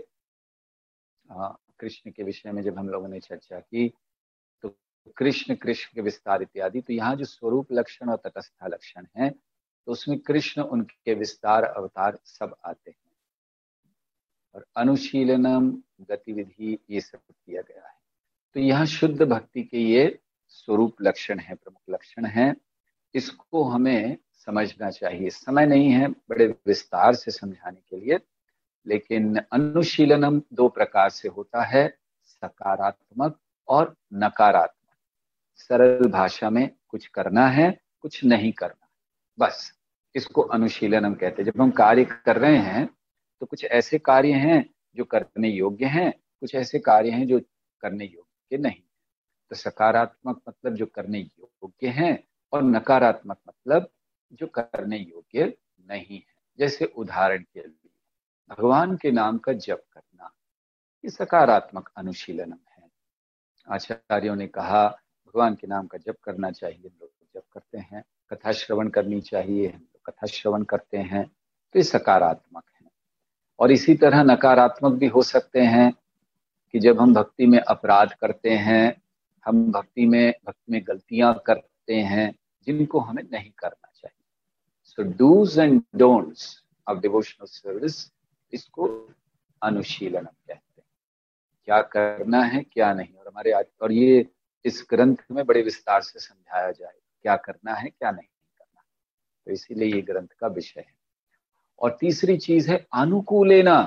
कृष्ण के विषय में, जब हम लोगों ने चर्चा की तो कृष्ण के विस्तार इत्यादि, तो यहाँ जो स्वरूप लक्षण और तटस्था लक्षण है, तो उसमें कृष्ण, उनके विस्तार, अवतार सब आते हैं। और अनुशीलनम, गतिविधि, ये सब किया गया है। तो यहाँ शुद्ध भक्ति के ये स्वरूप लक्षण है, प्रमुख लक्षण है। इसको हमें समझना चाहिए। समय नहीं है बड़े विस्तार से समझाने के लिए, लेकिन अनुशीलनम दो प्रकार से होता है, सकारात्मक और नकारात्मक। सरल भाषा में कुछ करना है, कुछ नहीं करना, बस इसको अनुशीलनम कहते हैं। जब हम कार्य कर रहे हैं तो कुछ ऐसे कार्य हैं जो करने योग्य हैं, कुछ ऐसे कार्य हैं जो करने योग्य नहीं। तो सकारात्मक मतलब जो करने योग्य हैं, और नकारात्मक मतलब जो करने योग्य नहीं है। जैसे उदाहरण के लिए भगवान के नाम का जप करना, ये सकारात्मक अनुशीलनम है। आचार्यों ने कहा भगवान के नाम का जप करना चाहिए, लोग जप करते हैं। कथा श्रवण करनी चाहिए, हम लोग कथा श्रवण करते हैं, तो ये सकारात्मक है। और इसी तरह नकारात्मक भी हो सकते हैं कि जब हम भक्ति में अपराध करते हैं, हम भक्ति में गलतियां करते हैं जिनको हमें नहीं करना चाहिए। So dos and don'ts of devotional service, इसको अनुशीलनम कहते हैं। क्या करना है, क्या नहीं। और ये इस ग्रंथ में बड़े विस्तार से समझाया जाएगा क्या करना है, क्या नहीं करना। तो इसीलिए ये ग्रंथ का विषय है। और तीसरी चीज है अनुकूलेना,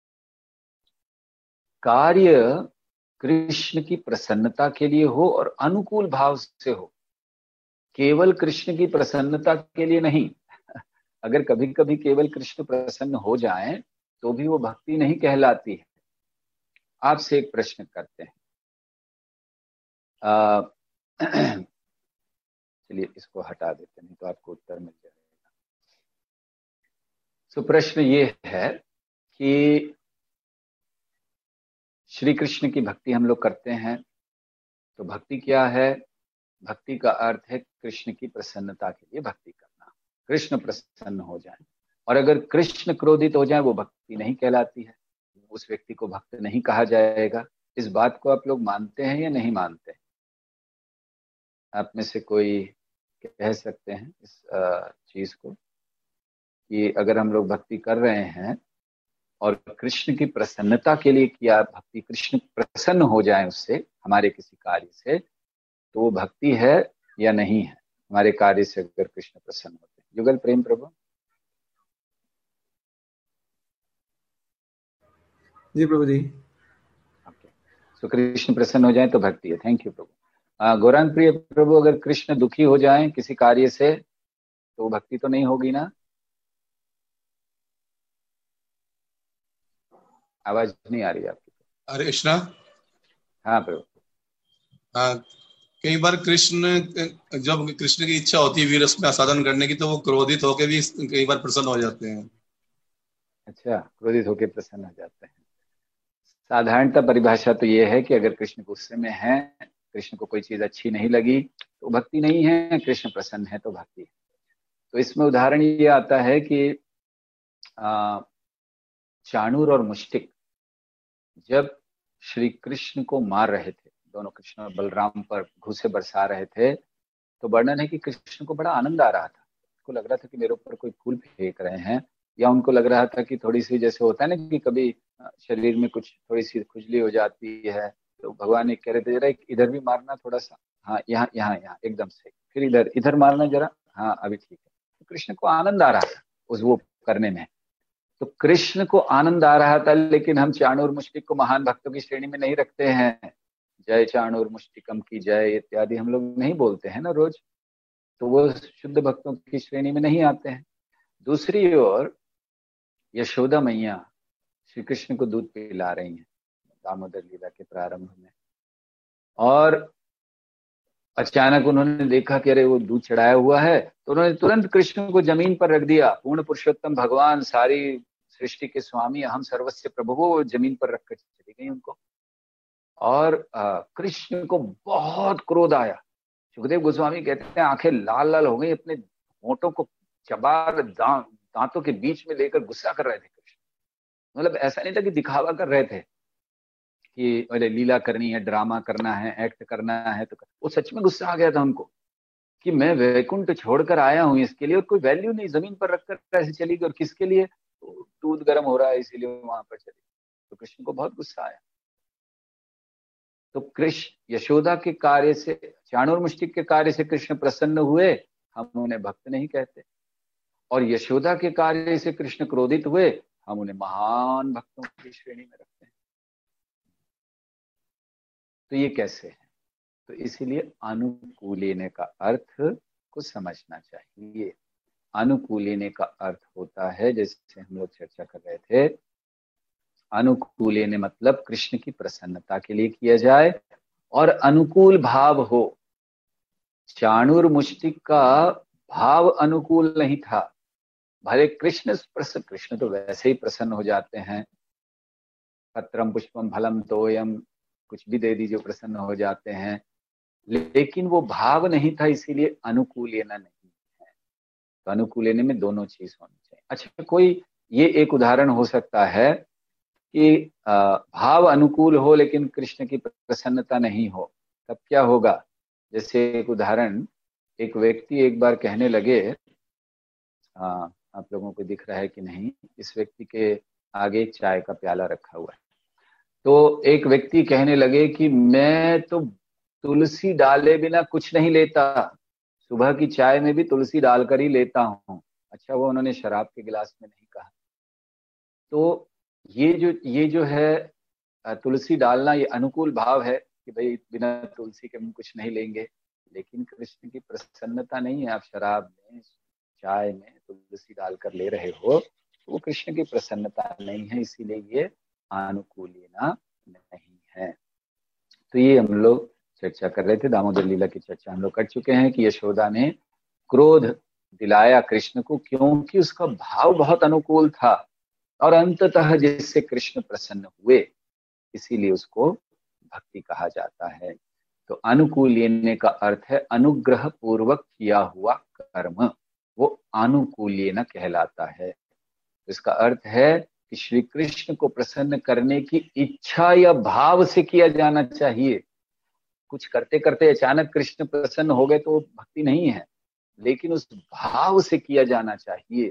कार्य कृष्ण की प्रसन्नता के लिए हो और अनुकूल भाव से हो, केवल कृष्ण की प्रसन्नता के लिए नहीं। अगर कभी कभी केवल कृष्ण प्रसन्न हो जाएं तो भी वो भक्ति नहीं कहलाती है। आपसे एक प्रश्न करते हैं, चलिए इसको हटा देते, नहीं तो आपको उत्तर मिल जाएगा। तो प्रश्न ये है कि श्री कृष्ण की भक्ति हम लोग करते हैं, तो भक्ति क्या है? भक्ति का अर्थ है कृष्ण की प्रसन्नता के लिए भक्ति करना, कृष्ण प्रसन्न हो जाए। और अगर कृष्ण क्रोधित हो जाए वो भक्ति नहीं कहलाती है, उस व्यक्ति को भक्त नहीं कहा जाएगा। इस बात को आप लोग मानते हैं या नहीं मानते? आप में से कोई कह सकते हैं इस चीज को कि अगर हम लोग भक्ति कर रहे हैं और कृष्ण की प्रसन्नता के लिए किया भक्ति, कृष्ण प्रसन्न हो जाए उससे, हमारे किसी कार्य से, तो वो भक्ति है या नहीं है। हमारे कार्य से अगर कृष्ण प्रसन्न होते हैं। युगल प्रेम प्रभु। जी प्रभु जी। तो कृष्ण प्रसन्न हो जाए तो भक्ति है। थैंक यू प्रभु। गौरांग प्रिय प्रभु, अगर कृष्ण दुखी हो जाए किसी कार्य से तो भक्ति तो नहीं होगी ना? आवाज नहीं आ रही आपकी। हरे कृष्णा। हाँ प्रभु। हाँ, कई बार कृष्ण, जब कृष्ण की इच्छा होती है वीर रस में आस्वादन करने की, तो वो क्रोधित होकर भी कई बार प्रसन्न हो जाते हैं। अच्छा, क्रोधित होकर प्रसन्न हो जाते हैं। साधारणतः परिभाषा तो ये है कि अगर कृष्ण गुस्से में है, कृष्ण को कोई चीज अच्छी नहीं लगी तो भक्ति नहीं है, कृष्ण प्रसन्न है तो भक्ति है। तो इसमें उदाहरण ये आता है कि चाणूर और मुष्टिक जब श्री कृष्ण को मार रहे थे, दोनों कृष्ण और बलराम पर घूसे बरसा रहे थे, तो वर्णन है कि कृष्ण को बड़ा आनंद आ रहा था। उनको लग रहा था कि मेरे ऊपर कोई फूल फेंक रहे हैं, या उनको लग रहा था कि थोड़ी सी, जैसे होता है ना कि कभी शरीर में कुछ थोड़ी सी खुजली हो जाती है, तो भगवान ने कह रहे थे जरा इधर भी मारना थोड़ा सा, हाँ यहाँ यहाँ यहाँ एकदम से, फिर इधर इधर मारना जरा, हाँ अभी ठीक है। तो कृष्ण को आनंद आ रहा था उस वो करने में। तो कृष्ण को आनंद आ रहा था, लेकिन हम चाणूर मुष्टिक को महान भक्तों की श्रेणी में नहीं रखते हैं। जय चाणूर मुष्टिकम की जय इत्यादि हम लोग नहीं बोलते हैं ना रोज, तो वो शुद्ध भक्तों की श्रेणी में नहीं आते हैं। दूसरी ओर यशोदा मैया श्री कृष्ण को दूध पिला रही हैं दामोदर लीला के प्रारंभ में, और अचानक उन्होंने देखा कि अरे वो दूध चढ़ाया हुआ है, तो उन्होंने तुरंत कृष्ण को जमीन पर रख दिया। पूर्ण पुरुषोत्तम भगवान, सारी सृष्टि के स्वामी, अहम सर्वस्य प्रभु, वो जमीन पर रखकर चली गई उनको। और कृष्ण को बहुत क्रोध आया। सुखदेव गोस्वामी कहते हैं आंखें लाल लाल हो गई, अपने होंठों को चबा दांतों के बीच में लेकर गुस्सा कर रहे थे कृष्ण। मतलब ऐसा नहीं था कि दिखावा कर रहे थे कि अरे लीला करनी है, ड्रामा करना है, एक्ट करना है, तो वो सच में गुस्सा आ गया था उनको कि मैं वैकुंठ छोड़कर आया हूं इसके लिए, और कोई वैल्यू नहीं, जमीन पर रखकर ऐसे चली गई, और किसके लिए? तो दूध गर्म हो रहा है इसीलिए वहां पर चली। तो कृष्ण को बहुत गुस्सा आया। तो कृष्ण यशोदा के कार्य से, चाणूर मुष्टिक के कार्य से कृष्ण प्रसन्न हुए, हम उन्हें भक्त नहीं कहते। और यशोदा के कार्य से कृष्ण क्रोधित हुए, हम उन्हें महान भक्तों की श्रेणी में रखते हैं। तो ये कैसे है? तो इसीलिए अनुकूलेने का अर्थ को समझना चाहिए। अनुकूलेने का अर्थ होता है, जैसे हम लोग चर्चा कर रहे थे, अनुकूलेने मतलब कृष्ण की प्रसन्नता के लिए किया जाए और अनुकूल भाव हो। चाणूर मुष्टिक का भाव अनुकूल नहीं था। भले कृष्ण तो वैसे ही प्रसन्न हो जाते हैं, पत्रम पुष्पम फलम तोयम, कुछ भी दे दीजिए प्रसन्न हो जाते हैं, लेकिन वो भाव नहीं था, इसीलिए अनुकूलेना नहीं है। तो अनुकूलेने में दोनों चीज होनी चाहिए। अच्छा, कोई ये एक उदाहरण हो सकता है कि भाव अनुकूल हो लेकिन कृष्ण की प्रसन्नता नहीं हो, तब क्या होगा? जैसे एक उदाहरण, एक व्यक्ति एक बार कहने लगे, आप लोगों को दिख रहा है कि नहीं, इस व्यक्ति के आगे चाय का प्याला रखा हुआ है। तो एक व्यक्ति कहने लगे कि मैं तो तुलसी डाले बिना कुछ नहीं लेता, सुबह की चाय में भी तुलसी डालकर ही लेता हूँ। अच्छा, वो उन्होंने शराब के गिलास में नहीं कहा। तो ये जो है तुलसी डालना, ये अनुकूल भाव है कि भाई बिना तुलसी के हम कुछ नहीं लेंगे, लेकिन कृष्ण की प्रसन्नता नहीं है। आप शराब में, चाय में तुलसी डालकर ले रहे हो, तो वो कृष्ण की प्रसन्नता नहीं है, इसीलिए ये अनुकूलेना नहीं है। तो ये हम लोग चर्चा कर रहे थे, दामोदर लीला की चर्चा हम लोग कर चुके हैं कि यशोदा ने क्रोध दिलाया कृष्ण को क्योंकि उसका भाव बहुत अनुकूल था, और अंततः जिससे कृष्ण प्रसन्न हुए, इसीलिए उसको भक्ति कहा जाता है। तो अनुकूलेने का अर्थ है अनुग्रह पूर्वक किया हुआ कर्म, वो अनुकूलेना कहलाता है। इसका अर्थ है कि श्री कृष्ण को प्रसन्न करने की इच्छा या भाव से किया जाना चाहिए। कुछ करते करते अचानक कृष्ण प्रसन्न हो गए तो भक्ति नहीं है, लेकिन उस भाव से किया जाना चाहिए।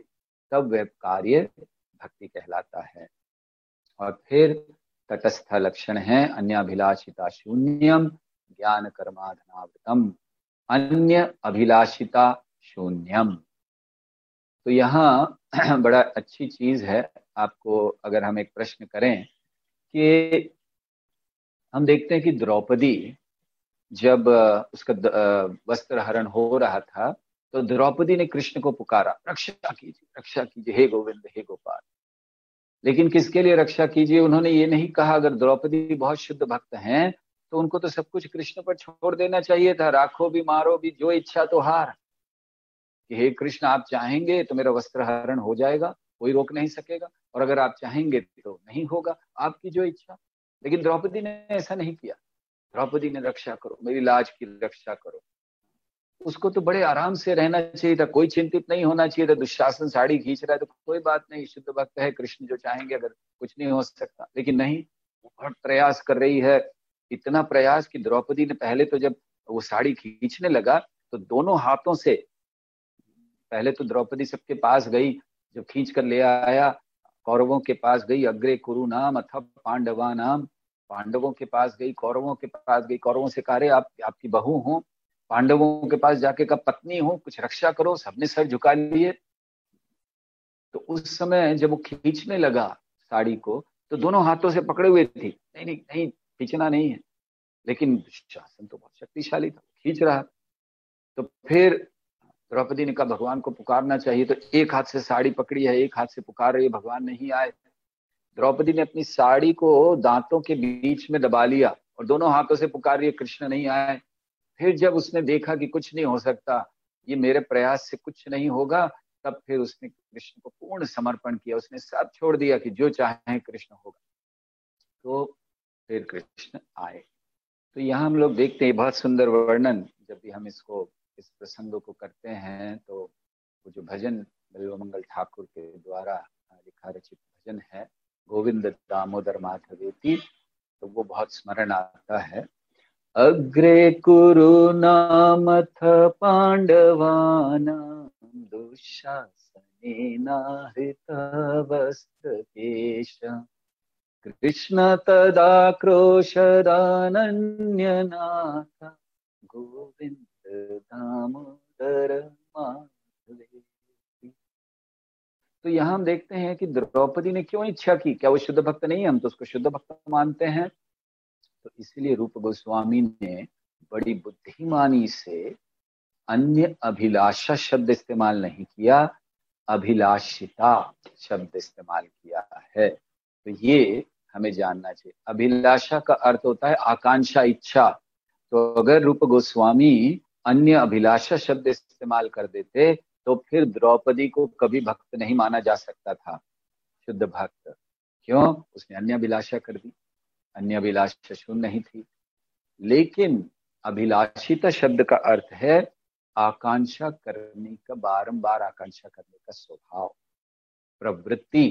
तब वह कार्य भक्ति कहलाता है। और फिर तटस्थ लक्षण है अन्य अभिलाषिता शून्यम ज्ञान कर्माधनावृतम, अन्य अभिलाषिता शून्यम। तो यहाँ बड़ा अच्छी चीज है। आपको अगर हम एक प्रश्न करें कि हम देखते हैं कि द्रौपदी जब उसका वस्त्र हरण हो रहा था तो द्रौपदी ने कृष्ण को पुकारा, रक्षा कीजिए हे गोविंद हे गोपाल। लेकिन किसके लिए रक्षा कीजिए? उन्होंने ये नहीं कहा। अगर द्रौपदी बहुत शुद्ध भक्त हैं तो उनको तो सब कुछ कृष्ण पर छोड़ देना चाहिए था। राखो भी मारो भी जो इच्छा तो हार, कि हे कृष्ण आप चाहेंगे तो मेरा वस्त्र हरण हो जाएगा, कोई रोक नहीं सकेगा, और अगर आप चाहेंगे तो नहीं होगा, आपकी जो इच्छा। लेकिन द्रौपदी ने ऐसा नहीं किया। द्रौपदी ने रक्षा करो, मेरी लाज की रक्षा करो। उसको तो बड़े आराम से रहना चाहिए था, कोई चिंतित नहीं होना चाहिए था। दुशासन साड़ी खींच रहा है तो कोई बात नहीं, शुद्ध भक्त है, कृष्ण जो चाहेंगे अगर कुछ नहीं हो सकता। लेकिन नहीं, बहुत प्रयास कर रही है, इतना प्रयास कि द्रौपदी ने पहले तो जब वो साड़ी खींचने लगा तो दोनों हाथों से, पहले तो द्रौपदी सबके पास गई, जब खींच कर ले आया कौरवों के पास गई, अग्रे कुरु नाम अथ पांडवा नाम, पांडवों के पास गई, कौरवों के पास गई। कौरवों से कह रहे आपकी बहू हूं, पांडवों के पास जाके कब पत्नी हूं, कुछ रक्षा करो। सबने सर झुका लिए। तो उस समय जब वो खींचने लगा साड़ी को तो दोनों हाथों से पकड़े हुए थी, नहीं खींचना नहीं है। लेकिन दुशासन तो बहुत शक्तिशाली था, खींच रहा। तो फिर द्रौपदी ने कहा भगवान को पुकारना चाहिए। तो एक हाथ से साड़ी पकड़ी है, एक हाथ से पुकार रही है, भगवान नहीं आए। द्रौपदी ने अपनी साड़ी को दांतों के बीच में दबा लिया और दोनों हाथों से पुकार रही है, कृष्ण नहीं आए। फिर जब उसने देखा कि कुछ नहीं हो सकता, ये मेरे प्रयास से कुछ नहीं होगा, तब फिर उसने कृष्ण को पूर्ण समर्पण किया। उसने सब छोड़ दिया कि जो चाहे कृष्ण होगा। तो फिर कृष्ण आए। तो यहाँ हम लोग देखते हैं बहुत सुंदर वर्णन। जब भी हम इस प्रसंग को करते हैं तो वो जो भजन बिल्वमंगल ठाकुर के द्वारा लिखा रचित भजन है गोविंद दामोदर माधवेति, तो वो बहुत स्मरण आता है। अग्रे कुरु नामथ पांडवानां दुःशासनेन हृतवस्त्रकेश कृष्ण तदा क्रोशदानन्यनाथ गोविंद दामोदर माधवेति। तो यहाँ हम देखते हैं कि द्रौपदी ने क्यों इच्छा की। क्या वो शुद्ध भक्त नहीं है? हम तो उसको शुद्ध भक्त मानते हैं। तो इसलिए रूप गोस्वामी ने बड़ी बुद्धिमानी से अन्य अभिलाषा शब्द इस्तेमाल नहीं किया, अभिलाषिता शब्द इस्तेमाल किया है। तो ये हमें जानना चाहिए। अभिलाषा का अर्थ होता है आकांक्षा, इच्छा। तो अगर रूप गोस्वामी अन्य अभिलाषा शब्द इस्तेमाल कर देते तो फिर द्रौपदी को कभी भक्त नहीं माना जा सकता था, शुद्ध भक्त। क्यों? उसने अन्य अभिलाषा कर दी, अन्य अभिलाषा शून्य नहीं थी। लेकिन अभिलाषिता शब्द का अर्थ है आकांक्षा करने का, बारंबार आकांक्षा करने का स्वभाव, प्रवृत्ति।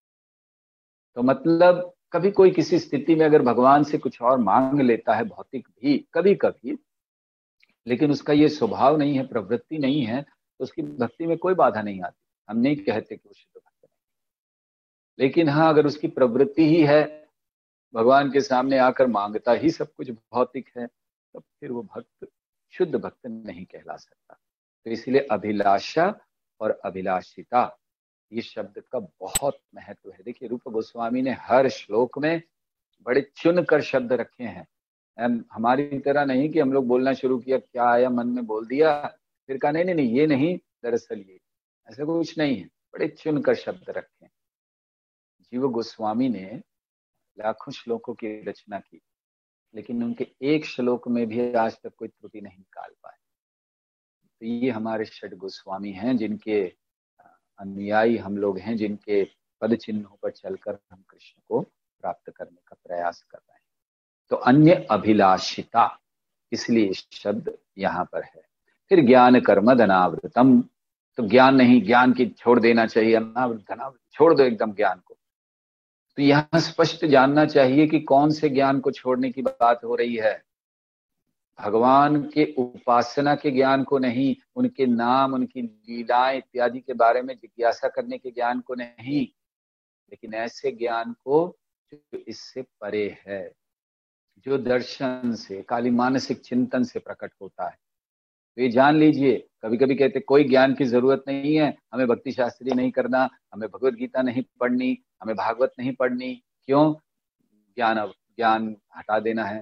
तो मतलब कभी कोई किसी स्थिति में अगर भगवान से कुछ और मांग लेता है, भौतिक भी कभी कभी, लेकिन उसका ये स्वभाव नहीं है, प्रवृत्ति नहीं है, तो उसकी भक्ति में कोई बाधा नहीं आती। हम नहीं कहते कि वो शुद्ध भक्त नहीं। लेकिन हाँ, अगर उसकी प्रवृत्ति ही है भगवान के सामने आकर मांगता ही सब कुछ भौतिक है, तब फिर वो भक्त शुद्ध भक्त नहीं कहला सकता। तो इसलिए अभिलाषा और अभिलाषिता ये शब्द का बहुत महत्व है। देखिए रूप गोस्वामी ने हर श्लोक में बड़े चुन कर शब्द रखे हैं। हमारी तरह नहीं कि हम लोग बोलना शुरू किया, क्या आया मन में बोल दिया, फिर कहा नहीं ये नहीं, दरअसल ये, ऐसा कुछ नहीं है। बड़े चुन कर शब्द रखे हैं। जीव गोस्वामी ने लाखों श्लोकों की रचना की, लेकिन उनके एक श्लोक में भी आज तक कोई त्रुटि नहीं निकाल पाए। तो ये हमारे षड गोस्वामी हैं, जिनके अनुयायी हम लोग हैं, जिनके पद चिन्हों पर चलकर हम कृष्ण को प्राप्त करने का प्रयास कर रहे हैं। तो अन्य अभिलाषिता, इसलिए शब्द यहाँ पर है। फिर ज्ञान कर्म धनावृतम, तो ज्ञान नहीं, ज्ञान की छोड़ देना चाहिए, अनावृत धनावृत छोड़ दो एकदम ज्ञान को। तो यहाँ स्पष्ट जानना चाहिए कि कौन से ज्ञान को छोड़ने की बात हो रही है। भगवान के उपासना के ज्ञान को नहीं, उनके नाम, उनकी लीलाएं इत्यादि के बारे में जिज्ञासा करने के ज्ञान को नहीं, लेकिन ऐसे ज्ञान को जो इससे परे है, जो दर्शन से, खाली मानसिक चिंतन से प्रकट होता है। तो ये जान लीजिए, कभी कभी कहते कोई ज्ञान की जरूरत नहीं है, हमें भक्ति शास्त्री नहीं करना, हमें भगवत गीता नहीं पढ़नी, हमें भागवत नहीं पढ़नी, क्यों? ज्ञान हटा देना है।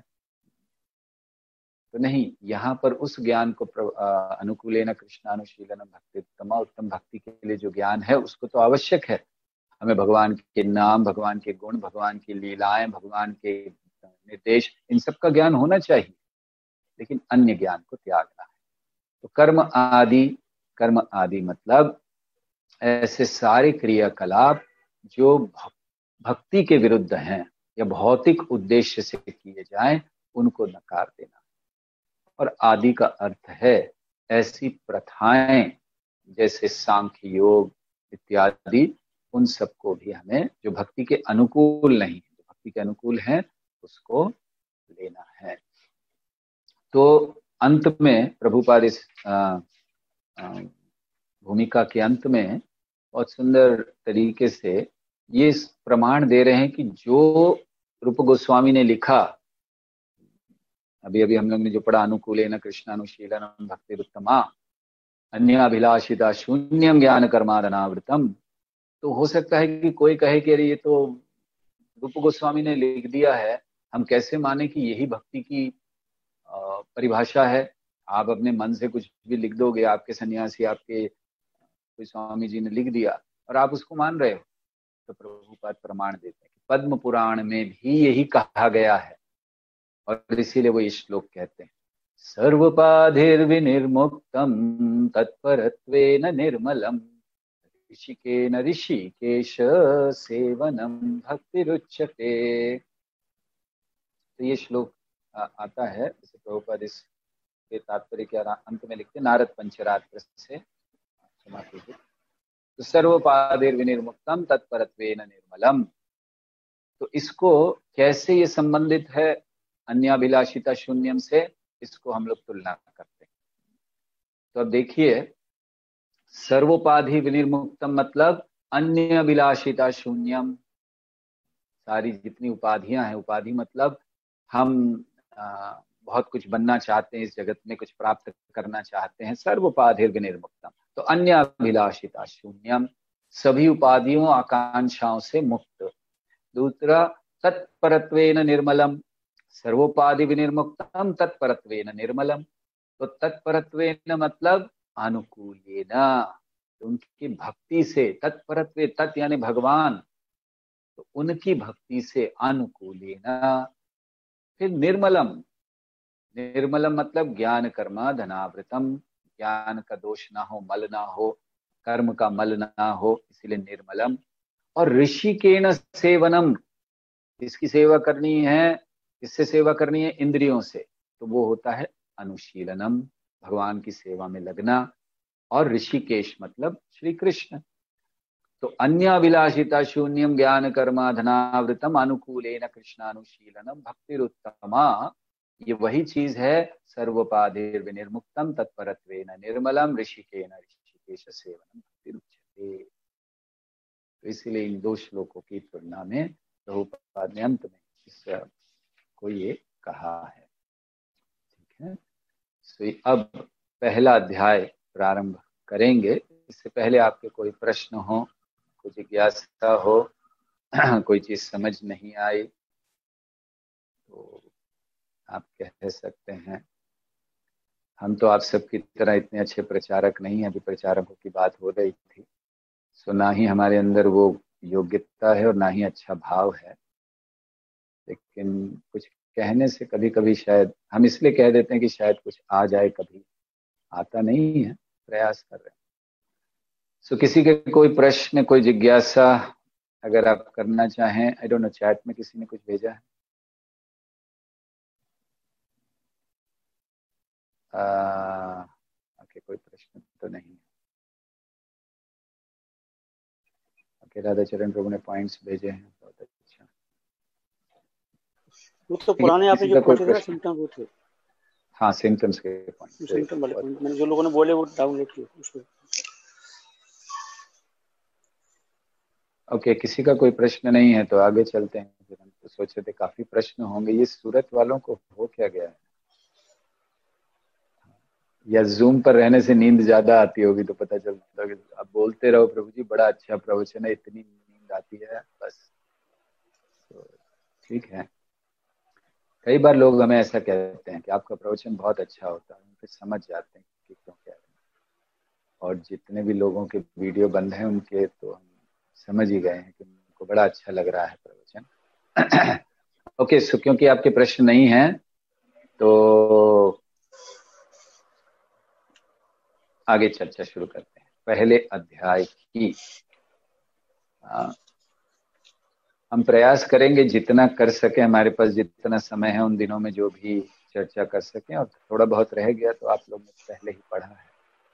तो नहीं, यहाँ पर उस ज्ञान को अनुकूलेन कृष्णानुशीलनम भक्ति उत्तमा, उत्तम भक्ति के लिए जो ज्ञान है उसको तो आवश्यक है। हमें भगवान के नाम, भगवान के गुण, भगवान की लीलाएं, भगवान के निर्देश, इन सब का ज्ञान होना चाहिए, लेकिन अन्य ज्ञान को त्यागना है। तो कर्म आदि मतलब ऐसे सारे क्रियाकलाप जो भक्ति के विरुद्ध हैं या भौतिक उद्देश्य से किए जाएं, उनको नकार देना। और आदि का अर्थ है ऐसी प्रथाएं जैसे सांख्य योग इत्यादि, उन सबको भी हमें, जो भक्ति के अनुकूल नहीं, जो भक्ति के अनुकूल हैं, उसको लेना है। तो अंत में प्रभुपाद इस भूमिका के अंत में बहुत सुंदर तरीके से ये प्रमाण दे रहे हैं कि जो रूप गोस्वामी ने लिखा, अभी अभी हम लोग ने जो पढ़ा, अनुकूलेन कृष्णानुशीलनम भक्ति उत्तमा अन्याभिलाषिता शून्यम ज्ञान कर्मादनावृतम, तो हो सकता है कि कोई कहे कि अरे ये तो रूप गोस्वामी ने लिख दिया है, हम कैसे माने कि यही भक्ति की परिभाषा है। आप अपने मन से कुछ भी लिख दोगे, आपके सन्यासी, आपके कोई स्वामी जी ने लिख दिया और आप उसको मान रहे हो। तो प्रभुपाद प्रमाण देते हैं कि पद्म पुराण में भी यही कहा गया है, और इसीलिए वो ये श्लोक कहते हैं, सर्वपाधिर्विनिर्मुक्तम तत्परत्वेन निर्मलम ऋषिकेन ऋषिकेश सेवनम भक्तिरुच्यते। तो ये श्लोक आता है, जैसे प्रभुपाद इसके तात्पर्य के अंत में लिखते, नारद पंचरात्र से, क्षमा कीजिए, तो सर्वपाधिर्विनिर्मुक्तम तत्परत्वेन निर्मलम। तो इसको कैसे ये संबंधित है अन्याभिलाषिता शून्यम से, इसको हम लोग तुलना करते हैं। तो अब देखिए, सर्वोपाधि विनिर्मुक्तम मतलब अन्याभिलाषिता शून्यम, सारी जितनी उपाधियां हैं, उपाधि मतलब हम बहुत कुछ बनना चाहते हैं इस जगत में, कुछ प्राप्त करना चाहते हैं, सर्वोपाधि विनिर्मुक्तम, तो अन्याभिलाषिता शून्यम, सभी उपाधियों आकांक्षाओं से मुक्त। दूसरा, तत्परत्वेन निर्मलम, सर्वोपाधि विनिर्मुक्तम तत्परत्वेन निर्मलम, तो तत्परत्वेन मतलब अनुकूलेन, उनकी भक्ति से, तत्परत्वे, तत् यानी भगवान, तो उनकी भक्ति से अनुकूलेन। फिर निर्मलम, निर्मलम मतलब ज्ञान कर्म धनावृतम, ज्ञान का दोष ना हो, मल ना हो, कर्म का मल ना हो, इसीलिए निर्मलम। और ऋषिकेन सेवनम, इसकी सेवा करनी है, किससे सेवा करनी है? इंद्रियों से, तो वो होता है अनुशीलनम, भगवान की सेवा में लगना। और ऋषिकेश मतलब श्री कृष्ण। तो अन्याभिलाषिता शून्यम ज्ञान कर्म धनावृतम अनुकूलेन कृष्णानुशीलनम भक्तिरुत्तमा, ये वही चीज है, सर्वोपाधिर विनिर्मुक्तम तत्परत्वेन निर्मलम ऋषिकेन ऋषिकेश सेवनम भक्तिरुच्यते। तो इसलिए इन दो श्लोकों की तुलना में प्रभुपाद ने अंत में इसको ये कहा है। ठीक है, तो अब पहला अध्याय प्रारंभ करेंगे। इससे पहले आपके कोई प्रश्न हो, कोई जिज्ञासा हो, कोई चीज समझ नहीं आई तो आप कह सकते हैं। हम तो आप सबकी तरह इतने अच्छे प्रचारक नहीं हैं, अभी प्रचारकों की बात हो रही थी, सो ना ही हमारे अंदर वो योग्यता है और ना ही अच्छा भाव है, लेकिन कुछ कहने से कभी कभी शायद हम इसलिए कह देते हैं कि शायद कुछ आ जाए, कभी आता नहीं है, प्रयास कर रहे हैं। सो किसी के कोई प्रश्न, कोई जिज्ञासा अगर आप करना चाहें, आई डोंट नो चैट में किसी ने कुछ भेजा है? ओके, कोई प्रश्न तो नहीं है। ओके, राधा चरण प्रभु ने पॉइंट्स भेजे हैं, बहुत अच्छा। वो तो पुराने आपने जो पूछे थे, सिम्टम वो थे। हाँ, सिम्टम्स के पॉइंट। सिम्टम वाले पॉइंट मैंने जो लोगों ने बोले वो डाउनलोड किए उसको। ओके, किसी का कोई प्रश्न नहीं है तो आगे चलते हैं। फिर हम तो सोचे थे काफी प्रश्न होंगे। ये सूरत वालों को हो क्या गया है, या जूम पर रहने से नींद ज्यादा आती होगी तो पता चलता होगा। अब बोलते रहो प्रभु जी, बड़ा अच्छा प्रवचन है, इतनी नींद आती है बस। तो ठीक है, कई बार लोग हमें ऐसा कहते हैं कि आपका प्रवचन बहुत अच्छा होता है, फिर समझ जाते हैं कि क्यों कह रहे हैं। और जितने भी लोगों के वीडियो बंद हैं उनके तो हम समझ ही गए हैं कि उनको बड़ा अच्छा लग रहा है प्रवचन। ओके, सो क्योंकि आपके प्रश्न नहीं हैं तो आगे चर्चा शुरू करते हैं। पहले अध्याय की हम प्रयास करेंगे जितना कर सके, हमारे पास जितना समय है उन दिनों में जो भी चर्चा कर सकें, और थोड़ा बहुत रह गया तो आप लोग ने पहले ही पढ़ा है।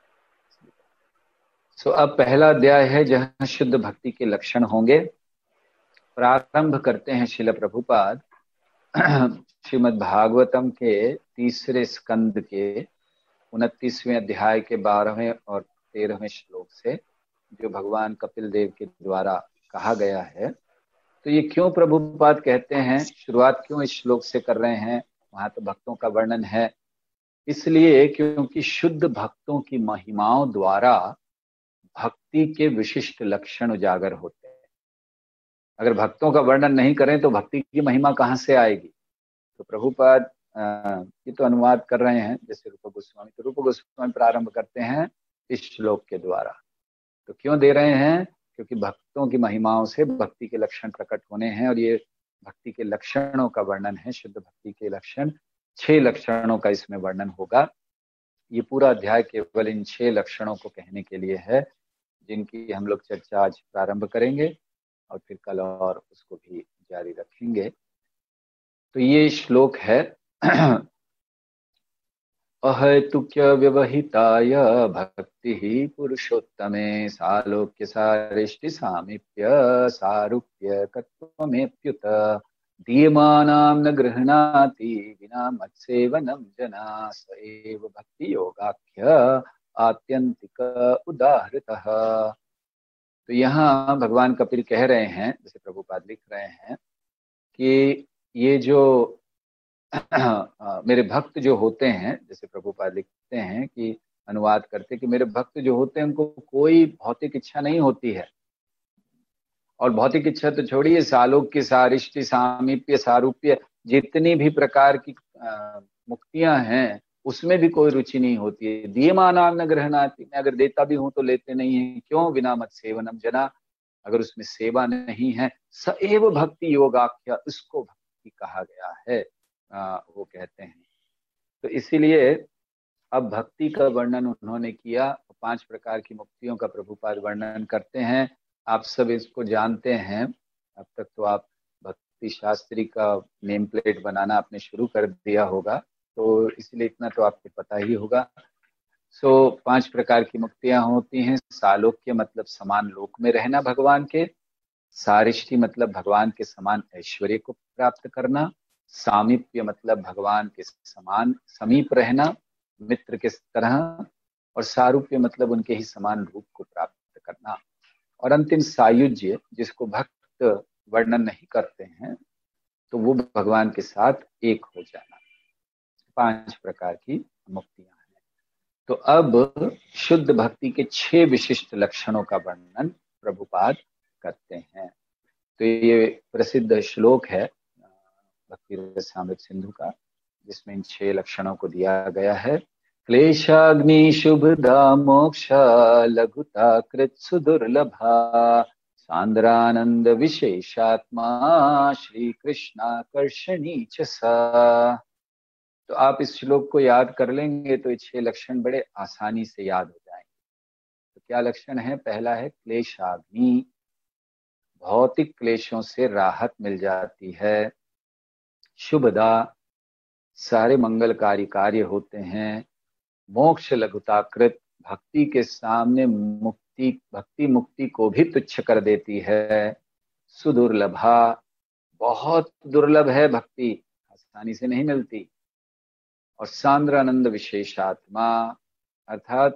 सो अब पहला अध्याय है जहां शुद्ध भक्ति के लक्षण होंगे। प्रारंभ करते हैं श्रील प्रभुपाद श्रीमद् भागवतम के 3 स्कंद के 29वें अध्याय के 12वें और 13वें श्लोक से, जो भगवान कपिल देव के द्वारा कहा गया है। तो ये क्यों प्रभुपाद कहते हैं, शुरुआत क्यों इस श्लोक से कर रहे हैं, वहां तो भक्तों का वर्णन है। इसलिए क्योंकि शुद्ध भक्तों की महिमाओं द्वारा भक्ति के विशिष्ट लक्षण उजागर होते हैं। अगर भक्तों का वर्णन नहीं करें तो भक्ति की महिमा कहाँ से आएगी। तो प्रभुपाद ये तो अनुवाद कर रहे हैं जैसे रूप गोस्वामी। तो रूप गोस्वामी प्रारंभ करते हैं इस श्लोक के द्वारा। तो क्यों दे रहे हैं, क्योंकि भक्तों की महिमाओं से भक्ति के लक्षण प्रकट होने हैं, और ये भक्ति के लक्षणों का वर्णन है। शुद्ध भक्ति के लक्षण 6 लक्षणों का इसमें वर्णन होगा। ये पूरा अध्याय केवल इन 6 लक्षणों को कहने के लिए है, जिनकी हम लोग चर्चा आज प्रारंभ करेंगे और फिर कल और उसको भी जारी रखेंगे। तो ये श्लोक है अहेतुक्य व्यवहिताय भक्ति पुरुषोत्तमे सालोक्य सारिष्टि सामीप्य सारूप्य कत्वमेप्युत दीयमानां न गृह्णाति विना मत्सेवनं जना स एव भक्ति योगाख्य आत्यंतिक उदाहृतः। तो यहाँ भगवान कपिल कह रहे हैं, जैसे प्रभुपाद लिख रहे हैं कि ये जो मेरे भक्त जो होते हैं, जैसे प्रभुपाद लिखते हैं कि अनुवाद करते कि मेरे भक्त जो होते हैं उनको कोई भौतिक इच्छा नहीं होती है। और भौतिक इच्छा तो छोड़िए, सालोक्य सारिष्टि सामीप्य सारूप्य, जितनी भी प्रकार की मुक्तियां हैं उसमें भी कोई रुचि नहीं होती है। दीयमानां न गृह्णाति, मैं अगर देता भी हूं तो लेते नहीं है। क्यों, विना मत सेवनम जना, अगर उसमें सेवा नहीं है। स एव भक्ति योगाख्या, उसको भक्ति कहा गया है, वो कहते हैं। तो इसीलिए अब भक्ति का वर्णन उन्होंने किया। 5 प्रकार की मुक्तियों का प्रभुपाद वर्णन करते हैं। आप सब इसको जानते हैं, अब तक तो आप भक्ति शास्त्री का नेम प्लेट बनाना आपने शुरू कर दिया होगा, तो इसलिए इतना तो आपको पता ही होगा। 5 प्रकार की मुक्तियां होती हैं। सालोक्य मतलब समान लोक में रहना भगवान के, सारिष्टि मतलब भगवान के समान ऐश्वर्य को प्राप्त करना, सामीप्य मतलब भगवान के समान समीप रहना मित्र के तरह, और सारूप्य मतलब उनके ही समान रूप को प्राप्त करना, और अंतिम सायुज्य जिसको भक्त वर्णन नहीं करते हैं तो वो भगवान के साथ एक हो जाना। 5 प्रकार की मुक्तियां हैं। तो अब शुद्ध भक्ति के 6 विशिष्ट लक्षणों का वर्णन प्रभुपाद करते हैं। तो ये प्रसिद्ध श्लोक है भक्ति रसामृत सिंधु का, जिसमें इन 6 लक्षणों को दिया गया है। क्लेशाग्नि शुभदा मोक्ष लघुता कृत सुदुर्लभा सांद्रानंद विशेषात्मा श्री कृष्णाकर्षणी च सा। तो आप इस श्लोक को याद कर लेंगे तो ये 6 लक्षण बड़े आसानी से याद हो जाएंगे। तो क्या लक्षण है? पहला है क्लेशाग्नि, भौतिक क्लेशों से राहत मिल जाती है। शुभदा, सारे मंगलकारी कार्य होते हैं। मोक्ष लघुताकृत, भक्ति के सामने भक्ति मुक्ति को भी तुच्छ कर देती है। सुदुर्लभा, बहुत दुर्लभ है भक्ति, आसानी से नहीं मिलती। और सांद्रानंद विशेषात्मा अर्थात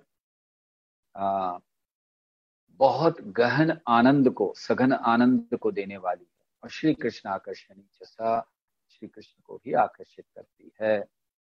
बहुत गहन आनंद को, सघन आनंद को देने वाली है। और श्री कृष्ण आकर्षणी जैसा श्री कृष्ण को भी आकर्षित करती है।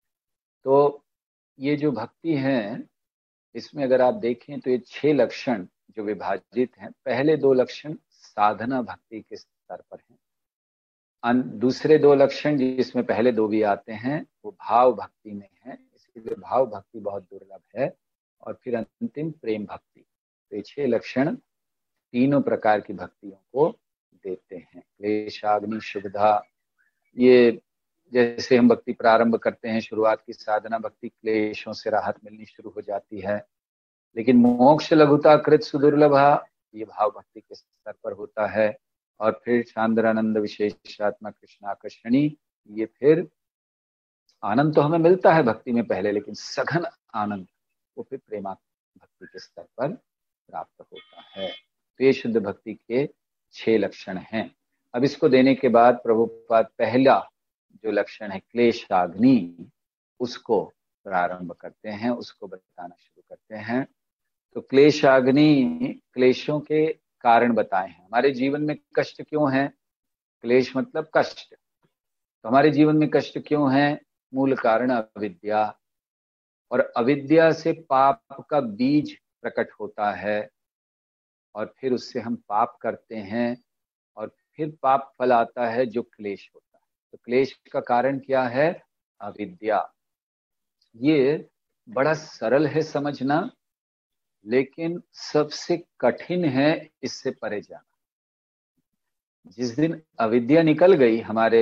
तो ये जो भक्ति है, इसमें अगर आप देखें तो ये 6 लक्षण जो विभाजित हैं, पहले 2 लक्षण साधना भक्ति के स्तर पर हैं, दूसरे 2 लक्षण जिसमें पहले 2 भी आते हैं वो भाव भक्ति में है, इसलिए भाव भक्ति बहुत दुर्लभ है। और फिर अंतिम प्रेम भक्ति। तो ये 6 लक्षण तीनों प्रकार की भक्तियों को देते हैं। क्लेशाग्नि शुभधा, ये जैसे हम भक्ति प्रारंभ करते हैं, शुरुआत की साधना भक्ति, क्लेशों से राहत मिलनी शुरू हो जाती है। लेकिन मोक्ष लघुता कृत सुदुर्लभा, ये भाव भक्ति के स्तर पर होता है। और फिर सांद्रानंद विशेषात्मा कृष्णाकर्षणी, ये फिर आनंद तो हमें मिलता है भक्ति में पहले, लेकिन सघन आनंद वो फिर प्रेमा भक्ति के स्तर पर प्राप्त होता है। तो ये शुद्ध भक्ति के 6 लक्षण हैं। अब इसको देने के बाद प्रभुपाद पहला जो लक्षण है क्लेशाग्नि, उसको प्रारंभ करते हैं, उसको बताना शुरू करते हैं। तो क्लेशाग्नि, क्लेशों के कारण बताए हैं। हमारे जीवन में कष्ट क्यों है? क्लेश मतलब कष्ट। तो हमारे जीवन में कष्ट क्यों है? मूल कारण अविद्या, और अविद्या से पाप का बीज प्रकट होता है, और फिर उससे हम पाप करते हैं, और फिर पाप फल आता है जो क्लेश होता है। तो क्लेश का कारण क्या है? अविद्या। ये बड़ा सरल है समझना, लेकिन सबसे कठिन है इससे परे जाना। जिस दिन अविद्या निकल गई हमारे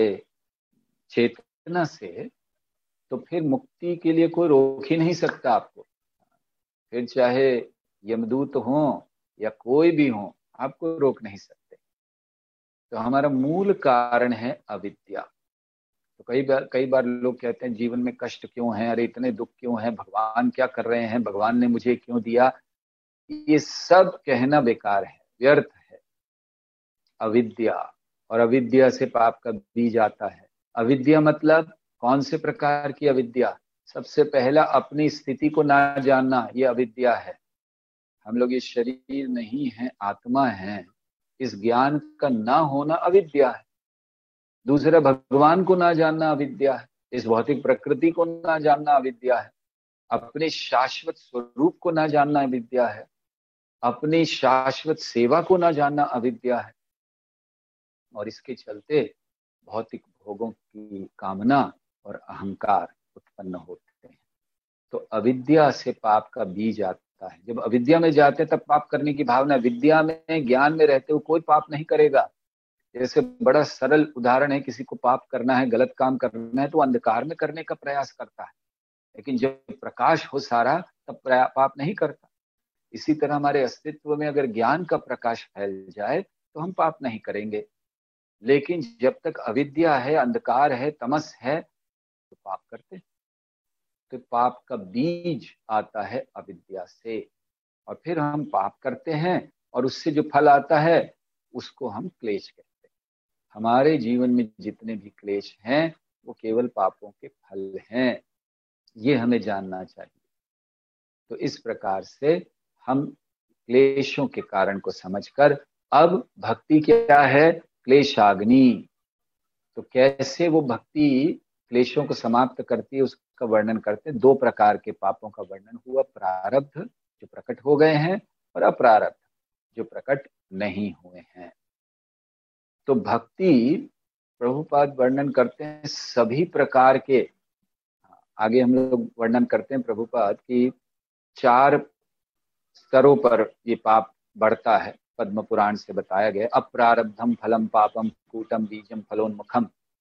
चेतना से, तो फिर मुक्ति के लिए कोई रोक ही नहीं सकता आपको। फिर चाहे यमदूत हो या कोई भी हो, आपको रोक नहीं सकते। तो हमारा मूल कारण है अविद्या। तो कई बार लोग कहते हैं जीवन में कष्ट क्यों है, अरे इतने दुख क्यों है, भगवान क्या कर रहे हैं, भगवान ने मुझे क्यों दिया। ये सब कहना बेकार है, व्यर्थ है। अविद्या, और अविद्या से पाप का बीज आता है। अविद्या मतलब कौन से प्रकार की अविद्या? सबसे पहला अपनी स्थिति को ना जानना, ये अविद्या है। हम लोग ये शरीर नहीं है, आत्मा है, इस ज्ञान का ना होना अविद्या है। दूसरा, भगवान को ना जानना अविद्या है। इस भौतिक प्रकृति को ना जानना अविद्या है। अपने शाश्वत स्वरूप को ना जानना अविद्या है। अपनी शाश्वत सेवा को ना जानना अविद्या है। और इसके चलते भौतिक भोगों की कामना और अहंकार उत्पन्न होते हैं। तो अविद्या से पाप का बीज आता है। जब अविद्या में जाते हैं तब पाप करने की भावना। विद्या में, ज्ञान में रहते हुए कोई पाप नहीं करेगा। जैसे बड़ा सरल उदाहरण है, किसी को पाप करना है, गलत काम करना है, तो अंधकार में करने का प्रयास करता है, लेकिन जब प्रकाश हो सारा तब पाप नहीं करता। इसी तरह हमारे अस्तित्व में अगर ज्ञान का प्रकाश फैल जाए तो हम पाप नहीं करेंगे, लेकिन जब तक अविद्या है, अंधकार है, तमस है, तो पाप करते। तो पाप का बीज आता है अविद्या से, और फिर हम पाप करते हैं, और उससे जो फल आता है उसको हम क्लेश कहते हैं। हमारे जीवन में जितने भी क्लेश हैं वो केवल पापों के फल हैं, ये हमें जानना चाहिए। तो इस प्रकार से हम क्लेशों के कारण को समझकर, अब भक्ति क्या है? क्लेशाग्नि। तो कैसे वो भक्ति क्लेशों को समाप्त करती है उसका वर्णन करते हैं। 2 प्रकार के पापों का वर्णन हुआ, प्रारब्ध जो प्रकट हो गए हैं और अप्रारब्ध जो प्रकट नहीं हुए हैं। तो भक्ति प्रभुपाद वर्णन करते हैं सभी प्रकार के। आगे हम लोग वर्णन करते हैं प्रभुपाद की 4 स्तरों पर ये पाप बढ़ता है। पद्म पुराण से बताया गया, अप्रारब्धम फलम पापम कूटम बीजम फलोन्मुखम।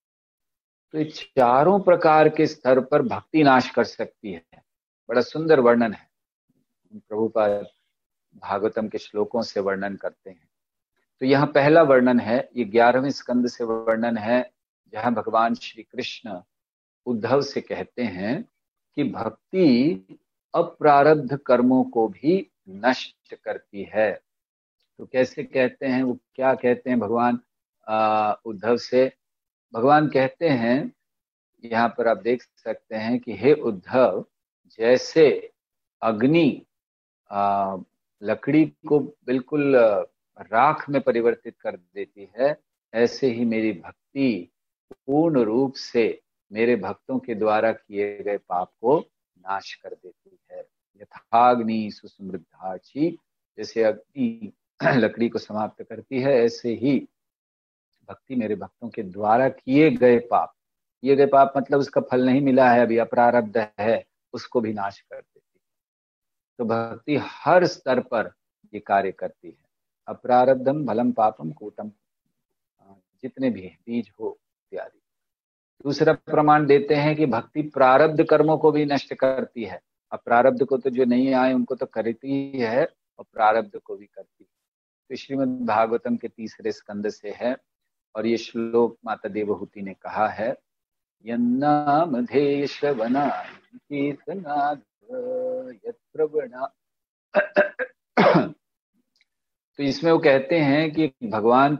तो ये 4 प्रकार के स्तर पर भक्ति नाश कर सकती है। बड़ा सुंदर वर्णन है, प्रभुपाद भागवतम के श्लोकों से वर्णन करते हैं। तो यहाँ पहला वर्णन है, ये 11वें स्कंद से वर्णन है, जहाँ भगवान श्री कृष्ण उद्धव से कहते हैं कि भक्ति अप्रारब्ध कर्मों को भी नष्ट करती है। तो कैसे कहते हैं, वो क्या कहते हैं भगवान उद्धव से? भगवान कहते हैं, यहाँ पर आप देख सकते हैं कि हे उद्धव, जैसे अग्नि लकड़ी को बिल्कुल राख में परिवर्तित कर देती है, ऐसे ही मेरी भक्ति पूर्ण रूप से मेरे भक्तों के द्वारा किए गए पाप को नाश कर देती है। यथाग्नि सुसमृद्धाची, जैसे अग्नि लकड़ी को समाप्त करती है, ऐसे ही भक्ति मेरे भक्तों के द्वारा किए गए पाप मतलब उसका फल नहीं मिला है अभी, अप्रारब्ध है, उसको भी नाश कर देती है। तो भक्ति हर स्तर पर ये कार्य करती है। अप्रारब्धम भलम पापम कूटम, जितने भी बीज हो इत्यादि। दूसरा प्रमाण देते हैं कि भक्ति प्रारब्ध कर्मों को भी नष्ट करती है। अप्रारब्ध को तो जो नहीं आए उनको तो करती ही है, और प्रारब्ध को भी करती है। तो श्रीमद् भागवतम के 3 स्कंद से है, और ये श्लोक माता देवहूति ने कहा है, यन्नामधेय श्रवणा कीर्तनाद यत्प्रवणा। तो इसमें वो कहते हैं कि भगवान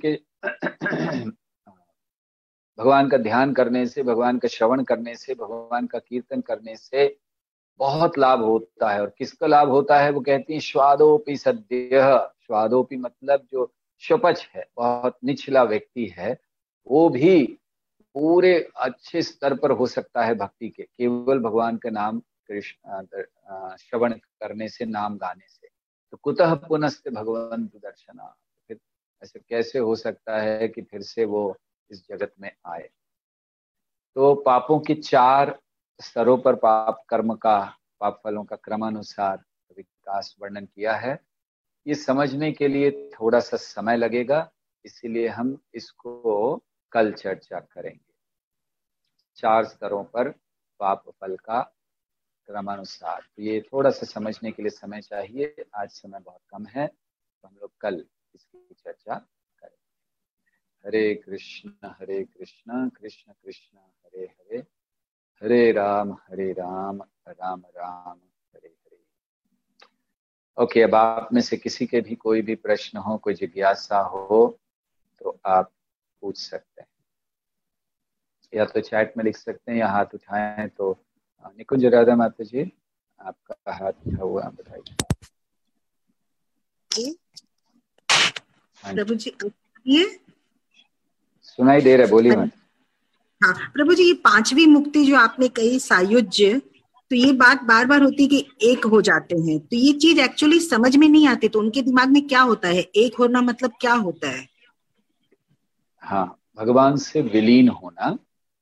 का ध्यान करने से, भगवान का श्रवण करने से, भगवान का कीर्तन करने से बहुत लाभ होता है। और किसका लाभ होता है? वो कहती हैं स्वादोपि सद्यः। स्वादोपि मतलब जो शपच है, बहुत निचला व्यक्ति है, वो भी पूरे अच्छे स्तर पर हो सकता है भक्ति के, केवल भगवान का नाम श्रवण करने से, नाम गाने से। तो कुतः पुनस्ते भगवन्तु दर्शना, फिर ऐसे कैसे हो सकता है कि फिर से वो इस जगत में आए। तो पापों के 4 स्तरों पर पाप फलों का क्रमानुसार विकास वर्णन किया है। ये समझने के लिए थोड़ा सा समय लगेगा, इसीलिए हम इसको कल चर्चा करेंगे। 4 स्तरों पर पाप फल का क्रमानुसार, तो ये थोड़ा सा समझने के लिए समय चाहिए। आज समय बहुत कम है, तो हम लोग कल इसकी चर्चा करेंगे। हरे कृष्ण कृष्ण कृष्ण हरे हरे, हरे राम राम राम हरे हरे। ओके, अब आप में से किसी के भी कोई भी प्रश्न हो, कोई जिज्ञासा हो, तो आप पूछ सकते हैं, या तो चैट में लिख सकते हैं, या हाथ उठाएं। तो निकुंज राधा माता जी, आपका हाथ उठा हुआ, बताइए। प्रभु जी, ये सुनाई दे रहा है, बोलिए मत। हाँ प्रभु जी, ये 5वीं मुक्ति जो आपने कही, सायुज्य, तो ये बात बार बार होती है कि एक हो जाते हैं, तो ये चीज एक्चुअली समझ में नहीं आती। तो उनके दिमाग में क्या होता है, एक होना मतलब क्या होता है? हाँ, भगवान से विलीन होना,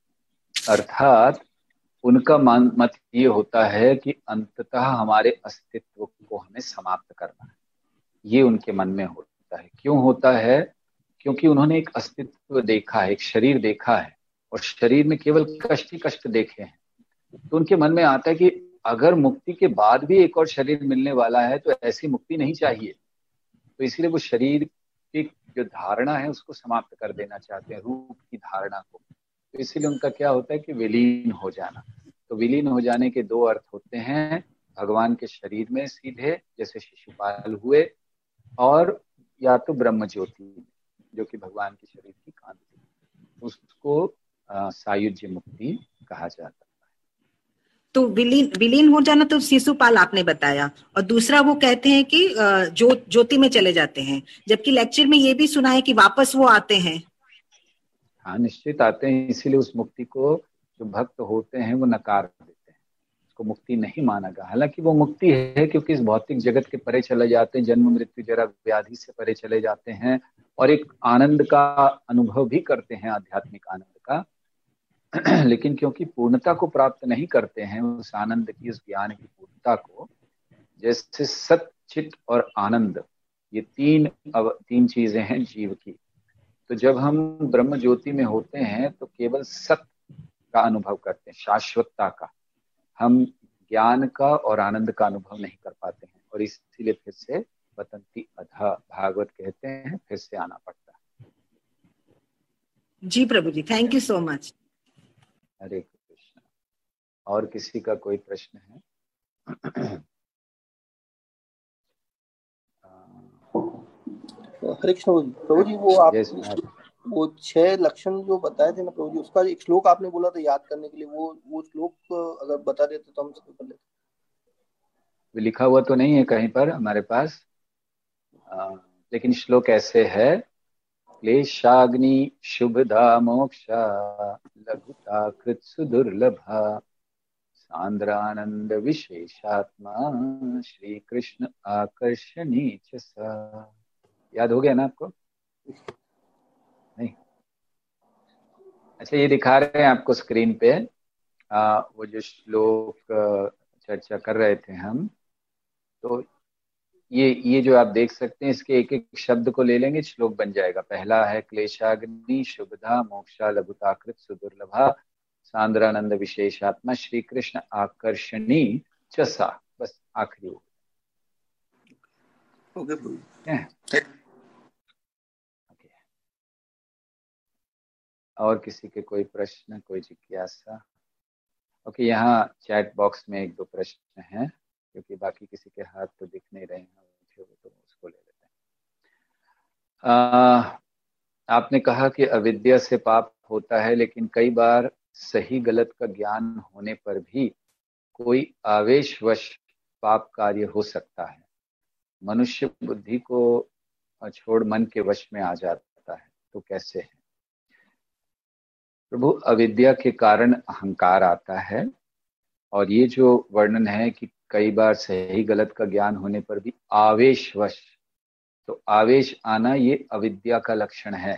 अर्थात उनका मत ये होता है कि अंततः हमारे अस्तित्व को हमें समाप्त करना है। ये उनके मन में होता है। क्यों होता है? क्योंकि उन्होंने एक अस्तित्व देखा है, एक शरीर देखा है, और शरीर में केवल कष्ट ही कष्ट देखे हैं। तो उनके मन में आता है कि अगर मुक्ति के बाद भी एक और शरीर मिलने वाला है, तो ऐसी मुक्ति नहीं चाहिए। तो इसलिए वो शरीर की जो धारणा है उसको समाप्त कर देना चाहते हैं, रूप की धारणा को। तो इसलिए उनका क्या होता है कि विलीन हो जाना। तो विलीन हो जाने के 2 अर्थ होते हैं, भगवान के शरीर में सीधे, जैसे शिशुपाल हुए, और या तो ब्रह्म ज्योति, जो कि भगवान के शरीर की कांति, उसको सायुज्य मुक्ति कहा जाता है। तो विलीन हो जाना तो शिशुपाल आपने बताया, और दूसरा वो कहते हैं कि ज्योति में चले जाते हैं, जबकि लेक्चर में ये भी सुना है कि वापस वो आते हैं। हाँ, निश्चित आते हैं। इसीलिए उस मुक्ति को जो भक्त होते हैं वो नकार देते हैं, उसको मुक्ति नहीं माना गया। हालांकि वो मुक्ति है, क्योंकि इस भौतिक जगत के परे चले जाते हैं, जन्म मृत्यु जरा व्याधि से परे चले जाते हैं, और एक आनंद का अनुभव भी करते हैं, आध्यात्मिक आनंद का। लेकिन क्योंकि पूर्णता को प्राप्त नहीं करते हैं, उस आनंद की, उस ज्ञान की पूर्णता को, जैसे सत, चित और आनंद, ये 3 चीजें हैं जीव की। तो जब हम ब्रह्म ज्योति में होते हैं तो केवल सत का अनुभव करते हैं, शाश्वतता का। हम ज्ञान का और आनंद का अनुभव नहीं कर पाते हैं, और इसीलिए फिर से वतन्ति अधा, भागवत कहते हैं, फिर से आना पड़ता है। जी प्रभु जी, thank you so much. Hare Krishna. और किसी का कोई प्रश्न है? हरे कृष्ण प्रभु जी, वो आप वो 6 लक्षण जो बताए थे ना प्रभु जी, उसका एक श्लोक आपने बोला था याद करने के लिए, वो श्लोक अगर बता देते तो हम सब कर लेते। लिखा हुआ तो नहीं है कहीं पर हमारे पास, लेकिन श्लोक ऐसे है, क्लेशाग्नि शुभदा मोक्षा लघुता कृत सुदुर्लभा सांद्रानंद विशेषात्मा श्री कृष्ण आकर्षणी च सा। याद हो गया ना आपको? नहीं? अच्छा, ये दिखा रहे हैं आपको स्क्रीन पे, वो जो श्लोक चर्चा कर रहे थे हम, तो ये जो आप देख सकते हैं, इसके एक एक शब्द को ले लेंगे, श्लोक बन जाएगा। पहला है क्लेशाग्नि शुभदा मोक्षा लघुताकृत सुदुर्लभा सांद्रानंद विशेषात्मा श्री कृष्ण आकर्षणी चसा। बस आखिरी हो। ओके, और किसी के कोई प्रश्न, कोई जिज्ञासा? ओके, यहाँ चैट बॉक्स में 1-2 प्रश्न हैं, क्योंकि बाकी किसी के हाथ तो दिख नहीं रहे हैं, तो उसको ले लेते हैं। आपने कहा कि अविद्या से पाप होता है, लेकिन कई बार सही गलत का ज्ञान होने पर भी कोई आवेशवश पाप कार्य हो सकता है। मनुष्य बुद्धि को छोड़ मन के वश में आ जाता है, तो कैसे है? प्रभु, अविद्या के कारण अहंकार आता है, और ये जो वर्णन है कि कई बार सही गलत का ज्ञान होने पर भी आवेशवश, तो आवेश आना ये अविद्या का लक्षण है।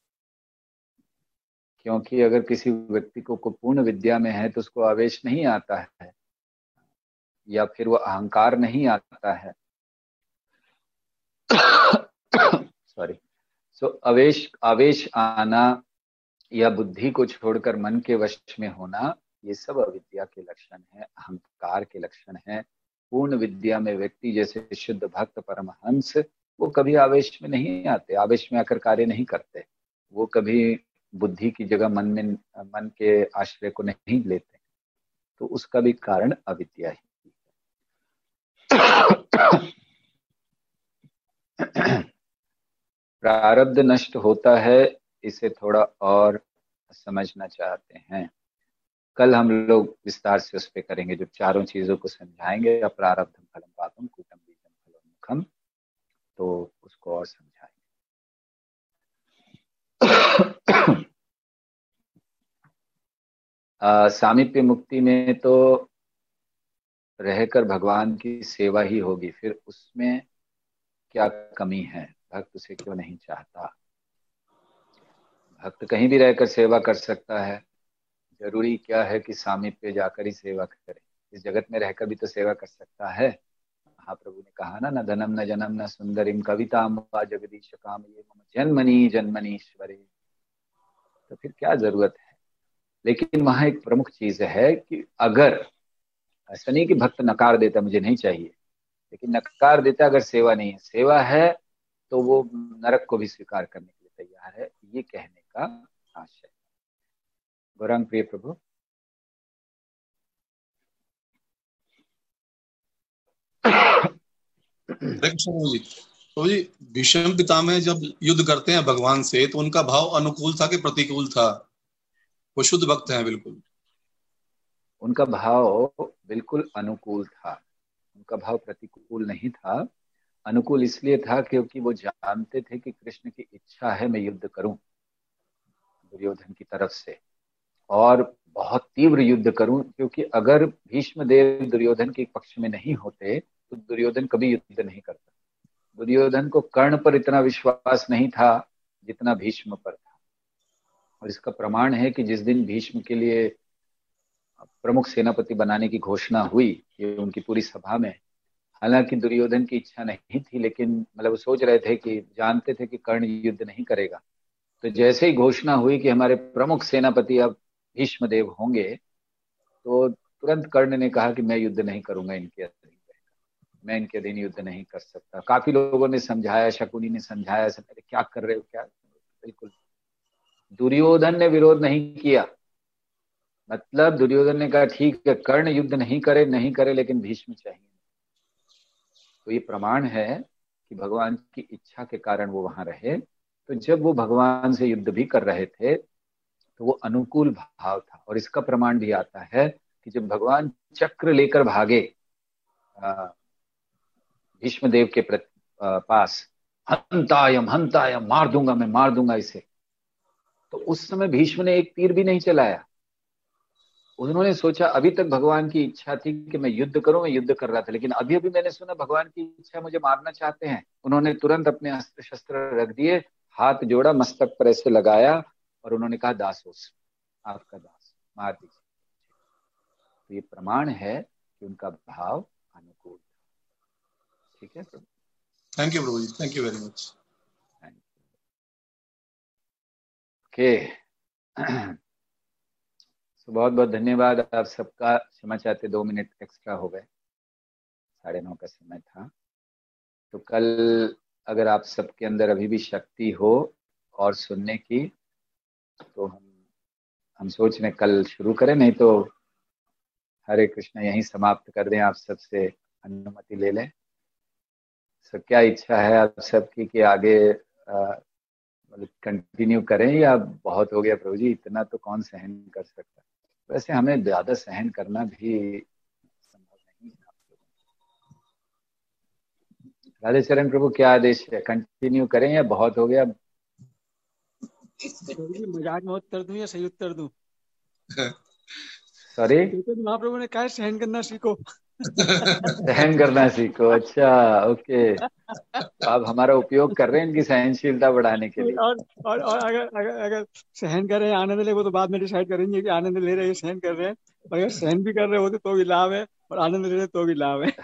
क्योंकि अगर किसी व्यक्ति को पूर्ण विद्या में है तो उसको आवेश नहीं आता है, या फिर वो अहंकार नहीं आता है। सॉरी। सो आवेश आना या बुद्धि को छोड़कर मन के वश में होना, ये सब अविद्या के लक्षण है, अहंकार के लक्षण है। पूर्ण विद्या में व्यक्ति जैसे शुद्ध भक्त परमहंस, वो कभी आवेश में नहीं आते, आवेश में आकर कार्य नहीं करते। वो कभी बुद्धि की जगह मन के आश्रय को नहीं लेते, तो उसका भी कारण अविद्या ही प्रारब्ध नष्ट होता है, इसे थोड़ा और समझना चाहते हैं। कल हम लोग विस्तार से उस पर करेंगे, जब चारों चीजों को समझाएंगे, प्रारब्धम फलम पापम कूटम बीजम फलोन्मुखम, तो उसको और समझाएंगे। सामीप्य मुक्ति में तो रहकर भगवान की सेवा ही होगी, फिर उसमें क्या कमी है? भक्त उसे क्यों नहीं चाहता? भक्त कहीं भी रहकर सेवा कर सकता है, जरूरी क्या है कि सामीप्य जाकर ही सेवा करे? इस जगत में रहकर भी तो सेवा कर सकता है। महाप्रभु ने कहा ना, न धनम न जनम न सुंदरिम कविताम वा जगदीश काम ये मम जन्मनि जन्मनीश्वरे। तो फिर क्या जरूरत है? लेकिन वहां एक प्रमुख चीज है कि अगर ऐसा नहीं कि भक्त नकार देता मुझे नहीं चाहिए, लेकिन नकार देता अगर सेवा नहीं है, सेवा है तो वो नरक को भी स्वीकार करने के लिए तैयार है, ये कहने का आशय। गौरांग प्रिय प्रभु। प्रभु जी, भीष्म पितामह जब युद्ध करते हैं भगवान से, तो उनका भाव अनुकूल था कि प्रतिकूल था? वो शुद्ध भक्त हैं बिल्कुल। उनका भाव बिल्कुल अनुकूल था, उनका भाव प्रतिकूल नहीं था। अनुकूल इसलिए था क्योंकि वो जानते थे कि कृष्ण की इच्छा है मैं युद्ध करूं दुर्योधन की तरफ से, और बहुत तीव्र युद्ध करूं, क्योंकि अगर भीष्म देव दुर्योधन के पक्ष में नहीं होते तो दुर्योधन कभी युद्ध नहीं करता। दुर्योधन को कर्ण पर इतना विश्वास नहीं था जितना भीष्म पर था, और इसका प्रमाण है कि जिस दिन भीष्म के लिए प्रमुख सेनापति बनाने की घोषणा हुई, ये उनकी पूरी सभा में, हालांकि दुर्योधन की इच्छा नहीं थी, लेकिन मतलब वो सोच रहे थे कि जानते थे कि कर्ण युद्ध नहीं करेगा, तो जैसे ही घोषणा हुई कि हमारे प्रमुख सेनापति अब भीष्म देव होंगे, तो तुरंत कर्ण ने कहा कि मैं युद्ध नहीं करूंगा इनके अधीन, मैं इनके अधीन युद्ध नहीं कर सकता। काफी लोगों ने समझाया, शकुनी ने समझाया, क्या कर रहे हो क्या? बिल्कुल दुर्योधन ने विरोध नहीं किया, मतलब दुर्योधन ने कहा ठीक है कर्ण युद्ध नहीं करे लेकिन भीष्म चाहिए। तो ये प्रमाण है कि भगवान की इच्छा के कारण वो वहां रहे, तो जब वो भगवान से युद्ध भी कर रहे थे तो वो अनुकूल भाव था। और इसका प्रमाण भी आता है कि जब भगवान चक्र लेकर भागे भीष्मदेव के पास, हंतायम हंतायम, मार दूंगा मैं, मार दूंगा इसे, तो उस समय भीष्म ने एक तीर भी नहीं चलाया। उन्होंने सोचा, अभी तक भगवान की इच्छा थी कि मैं युद्ध करूं, मैं युद्ध कर रहा था, लेकिन अभी अभी मैंने सुना भगवान की इच्छा, मुझे मारना चाहते हैं। उन्होंने तुरंत अपने अस्त्र शस्त्र रख दिए, हाथ जोड़ा, मस्तक पर ऐसे लगाया और उन्होंने कहा, दासोस, आपका दास, मार दीजिए। तो ये प्रमाण है कि उनका भाव अनुकूल। ठीक है प्रभु। थैंक यू प्रभु जी, thank you very much. Okay, तो बहुत बहुत धन्यवाद आप सबका। क्षमा चाहते, 2 मिनट एक्स्ट्रा हो गए, 9:30 का समय था। तो कल अगर आप सबके अंदर अभी भी शक्ति हो और सुनने की, तो हम सोच रहे कल शुरू करें, नहीं तो हरे कृष्ण यहीं समाप्त कर दें, आप सबसे अनुमति ले लें। सो क्या इच्छा है आप सबकी कि आगे मतलब कंटिन्यू करें, या बहुत हो गया प्रभु जी, इतना तो कौन सहन कर सकता है? वैसे हमें ज्यादा सहन करना भी संभव नहीं है। राधे चरण प्रभु, क्या आदेश है, कंटिन्यू करें या बहुत हो गया? मजाक में उत्तर दूं या सही उत्तर दूं? सॉरी, महाप्रभु ने कहा सहन करना सीखो। सहन करना सीखो, अच्छा, ओके। तो आप हमारा उपयोग कर रहे हैं इनकी सहनशीलता बढ़ाने के लिए। और अगर सहन कर रहे हैं, आनंद ले, वो तो बाद में डिसाइड करेंगे कि आनंद ले रहे हैं, सहन कर रहे हैं। अगर सहन भी कर रहे होते तो भी लाभ है, और आनंद ले रहे तो भी लाभ है।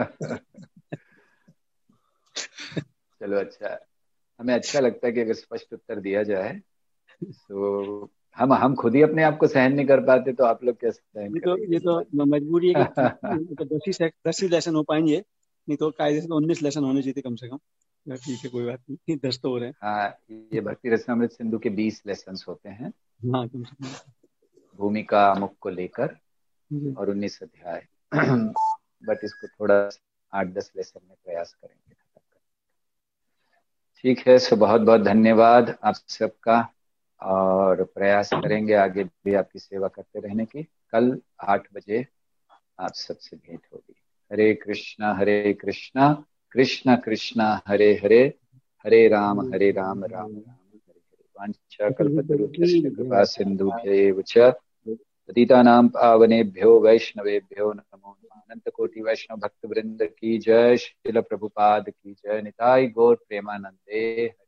चलो, अच्छा, हमें अच्छा लगता है कि अगर स्पष्ट उत्तर दिया जाए। तो हम खुद ही अपने आप को सहन नहीं कर पाते, तो आप लोग कैसे सहन करेंगे? ये तो मजबूरी है कि 10 ही लेसन हो पाएंगे, नहीं तो कायदे से तो 19 लेसन होने चाहिए कम से कम। ठीक है, कोई बात नहीं, 10 तो हो रहे हैं। हाँ, ये भक्ति रसामृत सिंधु के 20 लेसन होते हैं। हाँ, भूमिका मुख को लेकर, और 19 अध्याय। बट इसको थोड़ा 8-10 लेसन में प्रयास करेंगे। ठीक है, सो बहुत बहुत धन्यवाद आप सबका, और प्रयास करेंगे आगे भी आपकी सेवा करते रहने की। कल 8 बजे आप सबसे भेंट होगी। हरे कृष्णा कृष्ण कृष्ण हरे हरे, हरे राम राम राम हरे हरे। वाञ्छा कल्पतरुभ्यश्च कृपा सिन्धुभ्यैव च पतितानां पावनेभ्यो वैष्णवेभ्यो नमो नमः। अनंत कोटि वैष्णव भक्त वृंद की जय। श्रील प्रभुपाद की जय। निताई गौर प्रेमानंदे।